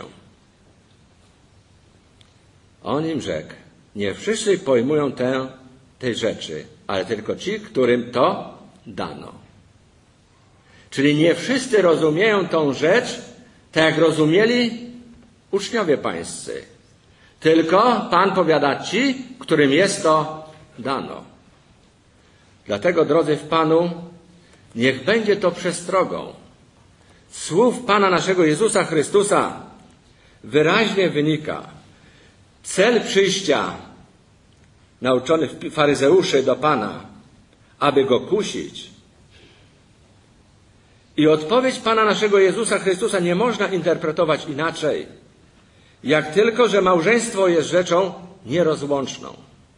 On im rzekł, nie wszyscy pojmują tej rzeczy, ale tylko ci, którym to dano. Czyli nie wszyscy rozumieją tą rzecz, tak jak rozumieli uczniowie pańscy. Tylko Pan powiada ci, którym jest to dano. Dlatego, drodzy w Panu, niech będzie to przestrogą. Słów Pana naszego Jezusa Chrystusa wyraźnie wynika. Cel przyjścia nauczonych faryzeuszy do Pana, aby go kusić. I odpowiedź Pana naszego Jezusa Chrystusa nie można interpretować inaczej, jak tylko, że małżeństwo jest rzeczą nierozłączną.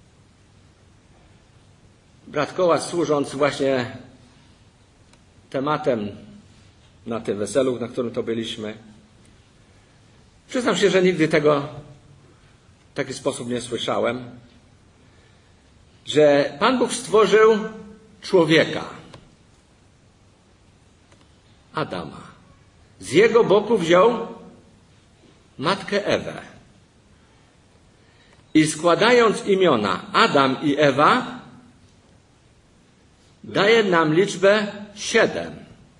Brat Kołacz, służąc właśnie tematem na tym weselu, na którym to byliśmy, przyznam się, że nigdy tego w taki sposób nie słyszałem, że Pan Bóg stworzył człowieka, Adama. Z jego boku wziął matkę Ewę. I składając imiona Adam i Ewa, daje nam liczbę 7.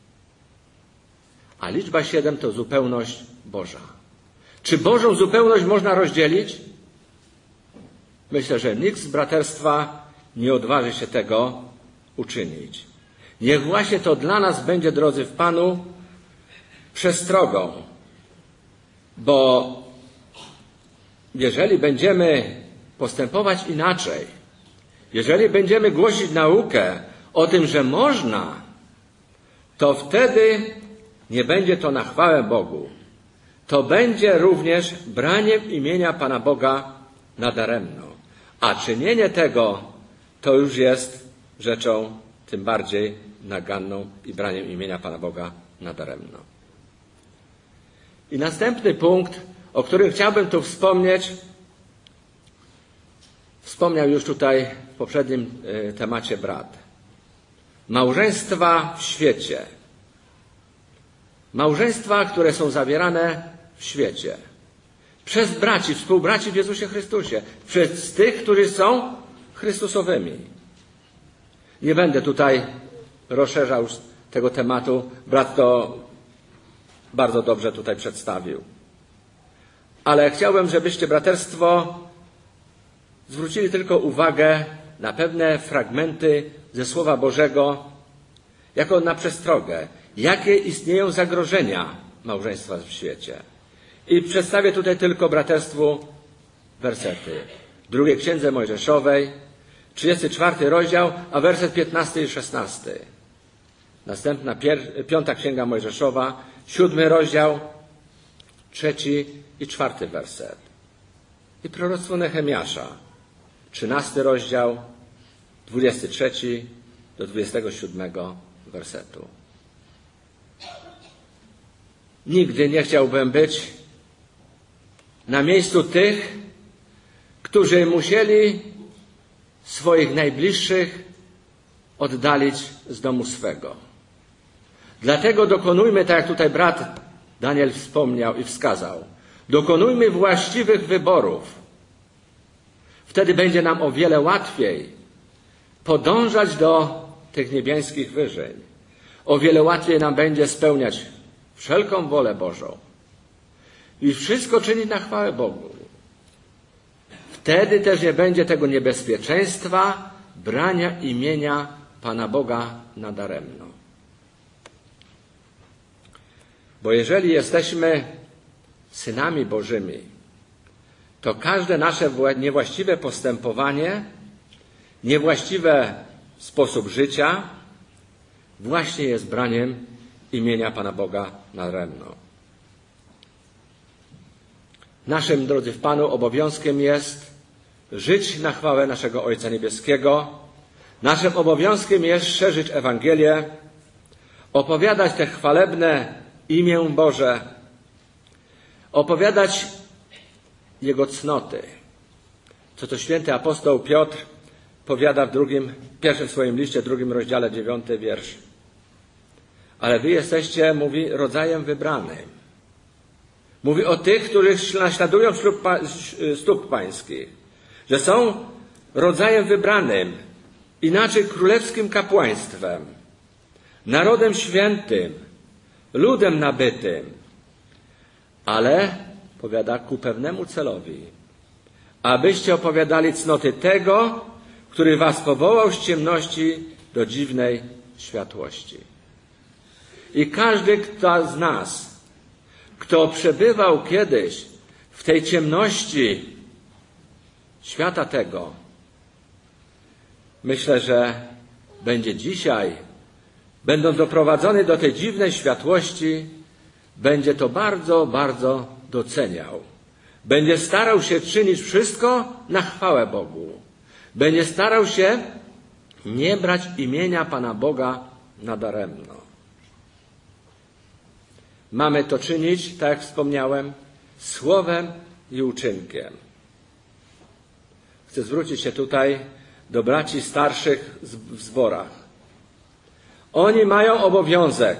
A liczba 7 to zupełność Boża. Czy Bożą zupełność można rozdzielić? Myślę, że nikt z braterstwa nie odważy się tego uczynić. Niech właśnie to dla nas będzie, drodzy w Panu, przestrogą. Bo jeżeli będziemy postępować inaczej, jeżeli będziemy głosić naukę o tym, że można, to wtedy nie będzie to na chwałę Bogu. To będzie również braniem imienia Pana Boga nadaremno. A czynienie tego to już jest rzeczą tym bardziej naganną i braniem imienia Pana Boga nadaremno. I następny punkt, o którym chciałbym tu wspomnieć, wspomniał już tutaj w poprzednim temacie brat. Małżeństwa w świecie. Małżeństwa, które są zawierane w świecie. Przez braci, współbraci w Jezusie Chrystusie. Przez tych, którzy są Chrystusowymi. Nie będę tutaj rozszerzał tego tematu. Brat to bardzo dobrze tutaj przedstawił. Ale chciałbym, żebyście, braterstwo, zwrócili tylko uwagę na pewne fragmenty ze Słowa Bożego, jako na przestrogę, jakie istnieją zagrożenia małżeństwa w świecie. I przedstawię tutaj tylko braterstwu wersety. Drugiej Księdze Mojżeszowej, 34 rozdział, a werset 15 i 16. Następna 5 Księga Mojżeszowa, 7 rozdział, 3 i 4 werset. I proroctwo Nehemiasza, 13 rozdział, 23 do 27 wersetu. Nigdy nie chciałbym być na miejscu tych, którzy musieli swoich najbliższych oddalić z domu swego. Dlatego dokonujmy, tak jak tutaj brat Daniel wspomniał i wskazał, dokonujmy właściwych wyborów. Wtedy będzie nam o wiele łatwiej podążać do tych niebiańskich wyżyn. O wiele łatwiej nam będzie spełniać wszelką wolę Bożą i wszystko czynić na chwałę Bogu. Wtedy też nie będzie tego niebezpieczeństwa brania imienia Pana Boga nadaremno. Bo jeżeli jesteśmy synami Bożymi, to każde nasze niewłaściwe postępowanie, niewłaściwy sposób życia właśnie jest braniem imienia Pana Boga nadaremno. Naszym, drodzy w Panu, obowiązkiem jest żyć na chwałę naszego Ojca Niebieskiego. Naszym obowiązkiem jest szerzyć Ewangelię, opowiadać te chwalebne imię Boże, opowiadać Jego cnoty. Co to święty apostoł Piotr powiada w pierwszym swoim liście, 2 rozdziale, 9 wiersz. Ale wy jesteście, mówi, rodzajem wybranym. Mówi o tych, których naśladują stóp pańskich, że są rodzajem wybranym, inaczej królewskim kapłaństwem, narodem świętym, ludem nabytym, ale, powiada, ku pewnemu celowi, abyście opowiadali cnoty tego, który was powołał z ciemności do dziwnej światłości. I każdy kto z nas, kto przebywał kiedyś w tej ciemności świata tego, myślę, że będzie dzisiaj, będąc doprowadzony do tej dziwnej światłości, będzie to bardzo, bardzo doceniał. Będzie starał się czynić wszystko na chwałę Bogu. Będzie starał się nie brać imienia Pana Boga nadaremno. Mamy to czynić, tak jak wspomniałem, słowem i uczynkiem. Chcę zwrócić się tutaj do braci starszych w zborach. Oni mają obowiązek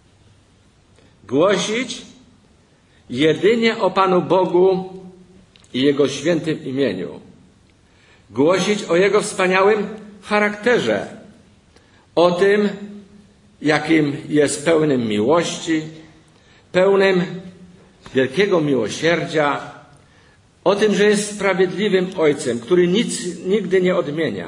głosić jedynie o Panu Bogu i Jego świętym imieniu. Głosić o Jego wspaniałym charakterze, o tym, jakim jest pełnym miłości, pełnym wielkiego miłosierdzia, o tym, że jest sprawiedliwym Ojcem, który nic nigdy nie odmienia.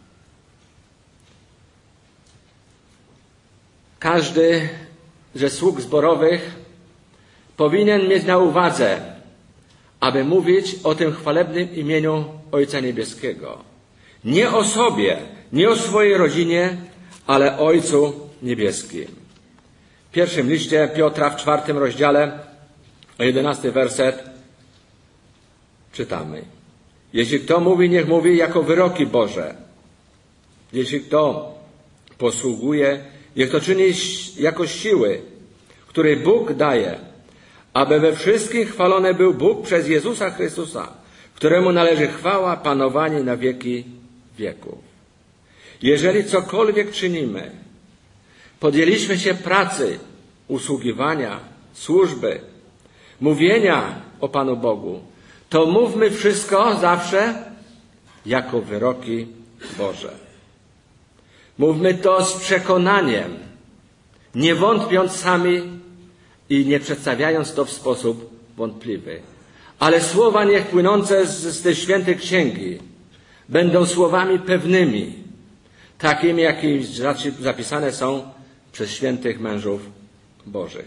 Każdy ze sług zborowych powinien mieć na uwadze, aby mówić o tym chwalebnym imieniu Ojca Niebieskiego. Nie o sobie, nie o swojej rodzinie, ale Ojcu Niebieskim. W pierwszym liście Piotra w 4 rozdziale, 11 werset czytamy. Jeśli kto mówi, niech mówi jako wyroki Boże. Jeśli kto posługuje, niech to czyni jako siły, której Bóg daje, aby we wszystkim chwalony był Bóg przez Jezusa Chrystusa, któremu należy chwała, panowanie na wieki wieków. Jeżeli cokolwiek czynimy, podjęliśmy się pracy, usługiwania, służby, mówienia o Panu Bogu, to mówmy wszystko zawsze jako wyroki Boże. Mówmy to z przekonaniem, nie wątpiąc sami i nie przedstawiając to w sposób wątpliwy. Ale słowa niech płynące z tej świętej księgi będą słowami pewnymi, takimi, jakie zapisane są przez świętych mężów Bożych.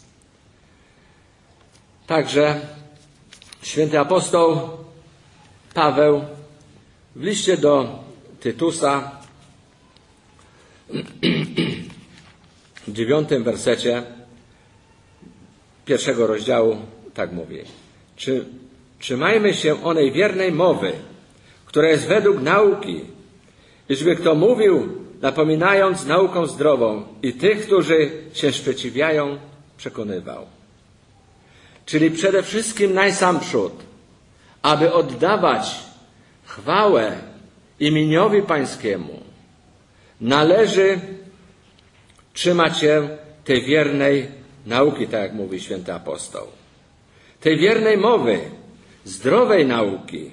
Także święty apostoł Paweł w liście do Tytusa w 9 wersecie 1 rozdziału tak mówi. Trzymajmy się onej wiernej mowy, która jest według nauki, iżby kto mówił, napominając nauką zdrową i tych, którzy się sprzeciwiają, przekonywał. Czyli przede wszystkim najsamprzód, aby oddawać chwałę imieniowi Pańskiemu, należy trzymać się tej wiernej nauki, tak jak mówi święty apostoł. Tej wiernej mowy, zdrowej nauki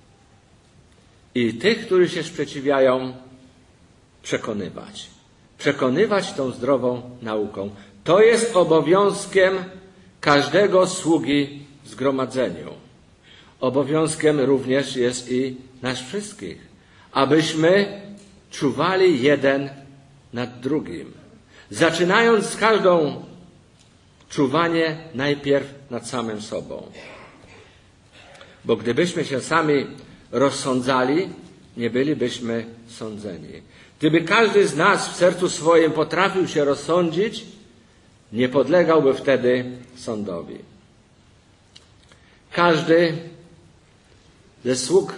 i tych, którzy się sprzeciwiają, przekonywać. Przekonywać tą zdrową nauką. To jest obowiązkiem każdego sługi w zgromadzeniu. Obowiązkiem również jest i nas wszystkich, abyśmy czuwali jeden nad drugim. Zaczynając z każdą czuwanie najpierw nad samym sobą. Bo gdybyśmy się sami rozsądzali, nie bylibyśmy sądzeni. Gdyby każdy z nas w sercu swoim potrafił się rozsądzić, nie podlegałby wtedy sądowi. Każdy ze sług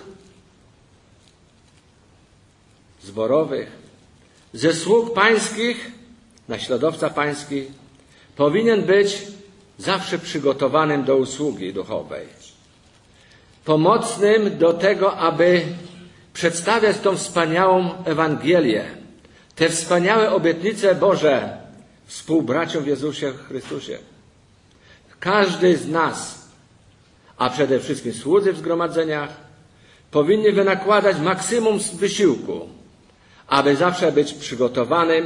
zborowych, ze sług pańskich, naśladowca pański, powinien być zawsze przygotowanym do usługi duchowej. Pomocnym do tego, aby przedstawiać tą wspaniałą Ewangelię, te wspaniałe obietnice Boże współbraciom w Jezusie Chrystusie. Każdy z nas, a przede wszystkim słudzy w zgromadzeniach, powinni wynakładać maksimum wysiłku, aby zawsze być przygotowanym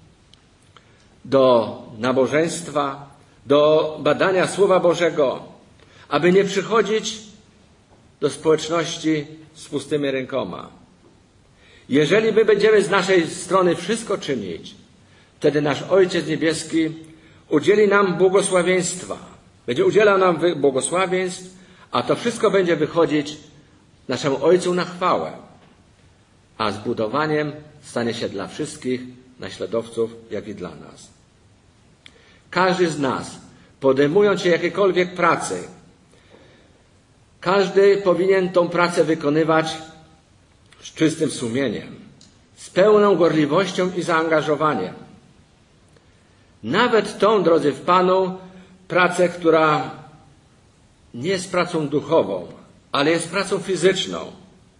do nabożeństwa, do badania Słowa Bożego, aby nie przychodzić do społeczności z pustymi rękoma. Jeżeli my będziemy z naszej strony wszystko czynić, wtedy nasz Ojciec Niebieski udzieli nam błogosławieństwa. Będzie udzielał nam błogosławieństw, a to wszystko będzie wychodzić naszemu Ojcu na chwałę. A zbudowaniem stanie się dla wszystkich naśladowców, jak i dla nas. Każdy z nas, podejmując się jakiejkolwiek pracy, każdy powinien tą pracę wykonywać z czystym sumieniem, z pełną gorliwością i zaangażowaniem. Nawet tą, drodzy w Panu, pracę, która nie jest pracą duchową, ale jest pracą fizyczną.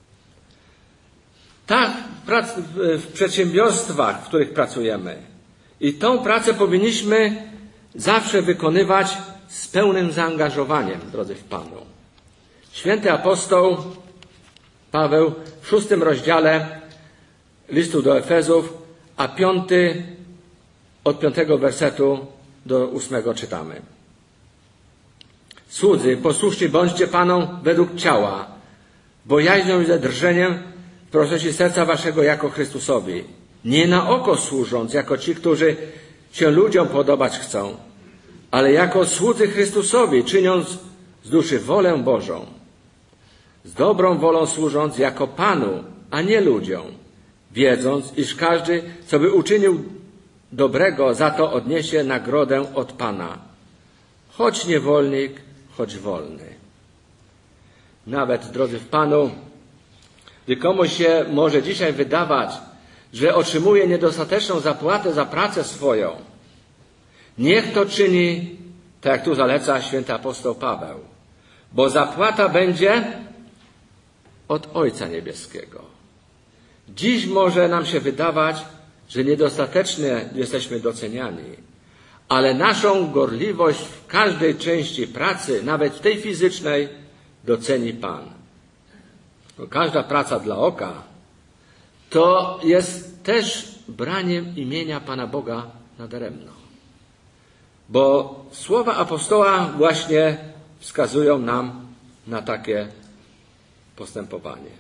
Tak, w przedsiębiorstwach, w których pracujemy. I tą pracę powinniśmy zawsze wykonywać z pełnym zaangażowaniem, drodzy w Panu. Święty apostoł Paweł w 6 rozdziale listu do Efezów, a od 5 wersetu do 8 czytamy. Słudzy, posłuszni bądźcie Panom według ciała, bojaźnią i ze drżeniem w procesie serca waszego jako Chrystusowi, nie na oko służąc, jako ci, którzy się ludziom podobać chcą, ale jako słudzy Chrystusowi, czyniąc z duszy wolę Bożą, z dobrą wolą służąc jako Panu, a nie ludziom, wiedząc, iż każdy, co by uczynił dobrego, za to odniesie nagrodę od Pana. Choć niewolnik, choć wolny. Nawet, drodzy w Panu, gdy komuś się może dzisiaj wydawać, że otrzymuje niedostateczną zapłatę za pracę swoją, niech to czyni, tak jak tu zaleca święty apostoł Paweł, bo zapłata będzie od Ojca Niebieskiego. Dziś może nam się wydawać, że niedostatecznie jesteśmy doceniani, ale naszą gorliwość w każdej części pracy, nawet w tej fizycznej, doceni Pan. Bo każda praca dla oka to jest też braniem imienia Pana Boga nadaremno. Bo słowa apostoła właśnie wskazują nam na takie postępowanie.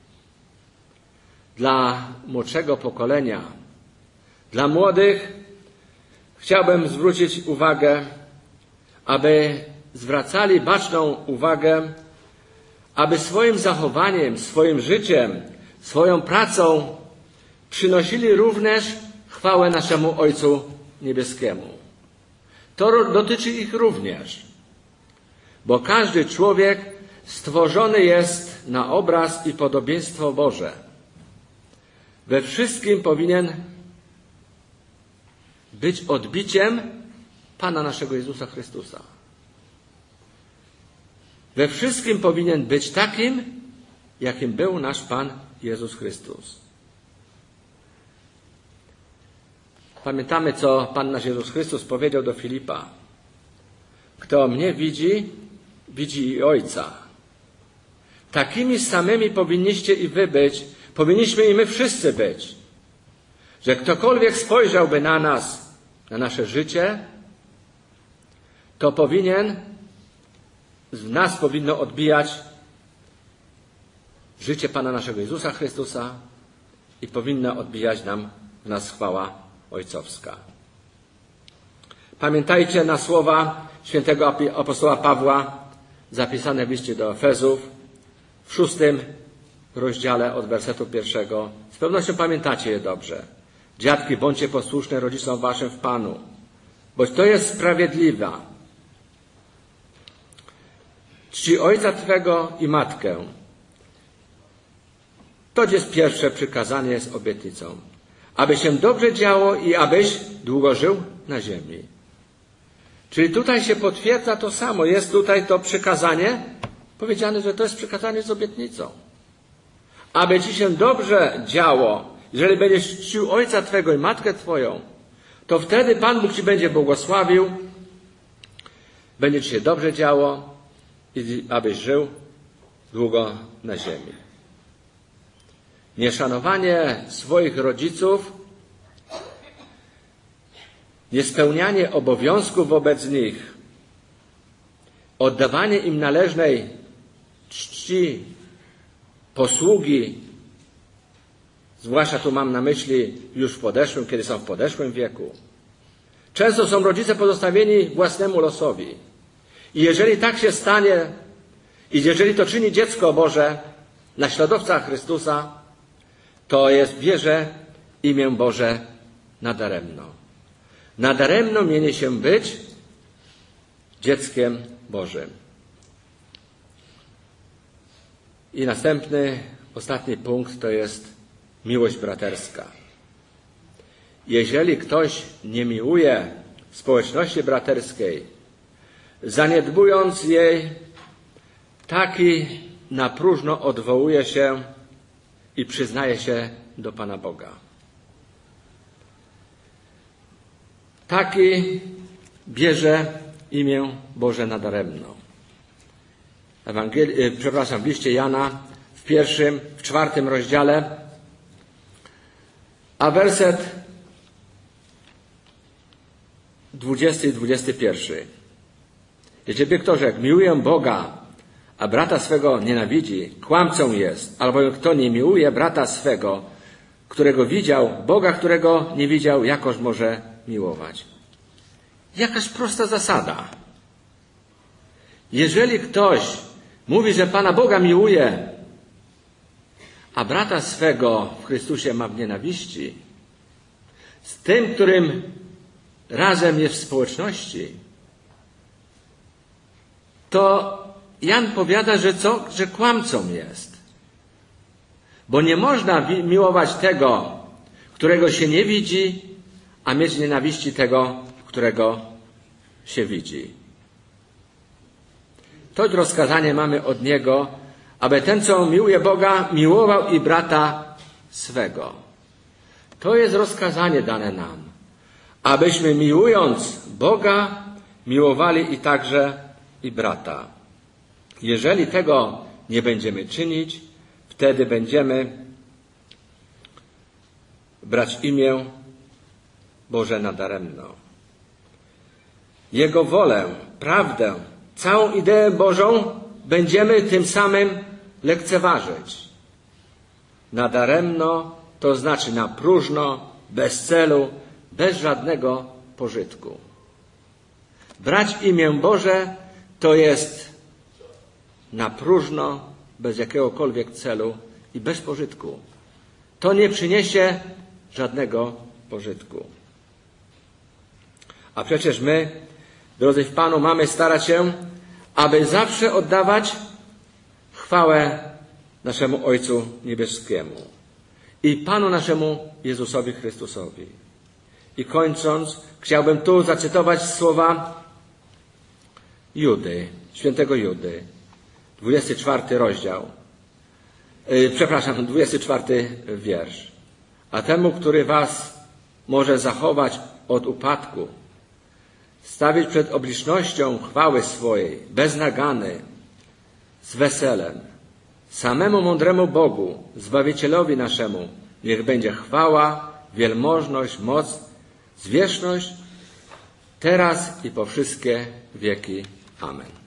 Dla młodszego pokolenia, dla młodych chciałbym zwrócić uwagę, aby zwracali baczną uwagę, aby swoim zachowaniem, swoim życiem, swoją pracą przynosili również chwałę naszemu Ojcu Niebieskiemu. To dotyczy ich również, bo każdy człowiek stworzony jest na obraz i podobieństwo Boże. We wszystkim powinien być odbiciem Pana naszego Jezusa Chrystusa. We wszystkim powinien być takim, jakim był nasz Pan Jezus Chrystus. Pamiętamy, co Pan nasz Jezus Chrystus powiedział do Filipa. Kto mnie widzi, widzi i Ojca. Takimi samymi powinniście i wy być, powinniśmy i my wszyscy być. Że ktokolwiek spojrzałby na nas, na nasze życie, to w nas powinno odbijać życie Pana naszego Jezusa Chrystusa i powinna odbijać w nas chwała ojcowska. Pamiętajcie na słowa świętego apostoła Pawła zapisane w liście do Efezów w 6 rozdziale od wersetu 1. Z pewnością pamiętacie je dobrze. Dziadki, bądźcie posłuszne rodzicom waszym w Panu, boś to jest sprawiedliwe. Czci ojca twego i matkę. To jest pierwsze przykazanie z obietnicą. Aby się dobrze działo i abyś długo żył na ziemi. Czyli tutaj się potwierdza to samo. Jest tutaj to przykazanie powiedziane, że to jest przykazanie z obietnicą. Aby ci się dobrze działo, jeżeli będziesz czcił ojca twego i matkę twoją, to wtedy Pan Bóg ci będzie błogosławił, będzie ci się dobrze działo i abyś żył długo na ziemi. Nieszanowanie swoich rodziców, niespełnianie obowiązków wobec nich, oddawanie im należnej czci, posługi, zwłaszcza tu mam na myśli już kiedy są w podeszłym wieku. Często są rodzice pozostawieni własnemu losowi. I jeżeli tak się stanie, i jeżeli to czyni dziecko Boże, naśladowca Chrystusa, to bierze imię Boże nadaremno. Nadaremno mieni się być dzieckiem Bożym. I ostatni punkt to jest miłość braterska. Jeżeli ktoś nie miłuje społeczności braterskiej, zaniedbując jej, taki na próżno odwołuje się i przyznaje się do Pana Boga. Taki bierze imię Boże nadaremno. w liście Jana w 4 rozdziale, a werset 20 i 21. Jeśli kto rzekł, miłuję Boga, a brata swego nienawidzi, kłamcą jest, albowiem kto nie miłuje brata swego, którego widział, Boga, którego nie widział, jakoż może miłować. Jakaż prosta zasada. Jeżeli ktoś mówi, że Pana Boga miłuje, a brata swego w Chrystusie ma w nienawiści, z tym, którym razem jest w społeczności, to Jan powiada, że kłamcą jest. Bo nie można miłować tego, którego się nie widzi, a mieć nienawiści tego, którego się widzi. To rozkazanie mamy od Niego, aby ten, co miłuje Boga, miłował i brata swego. To jest rozkazanie dane nam, abyśmy miłując Boga, miłowali i także i brata. Jeżeli tego nie będziemy czynić, wtedy będziemy brać imię Boże nadaremno. Jego wolę, prawdę, całą ideę Bożą będziemy tym samym lekceważyć. Nadaremno to znaczy na próżno, bez celu, bez żadnego pożytku. Brać imię Boże to jest na próżno, bez jakiegokolwiek celu i bez pożytku. To nie przyniesie żadnego pożytku. A przecież my, drodzy w Panu, mamy starać się, aby zawsze oddawać chwałę naszemu Ojcu Niebieskiemu i Panu naszemu Jezusowi Chrystusowi. I kończąc, chciałbym tu zacytować słowa Judy, świętego Judy, 24 rozdział, 24 wiersz. A temu, który was może zachować od upadku, stawić przed oblicznością chwały swojej, bez nagany, z weselem, samemu mądremu Bogu, Zbawicielowi naszemu, niech będzie chwała, wielmożność, moc, zwierzchność, teraz i po wszystkie wieki. Amen.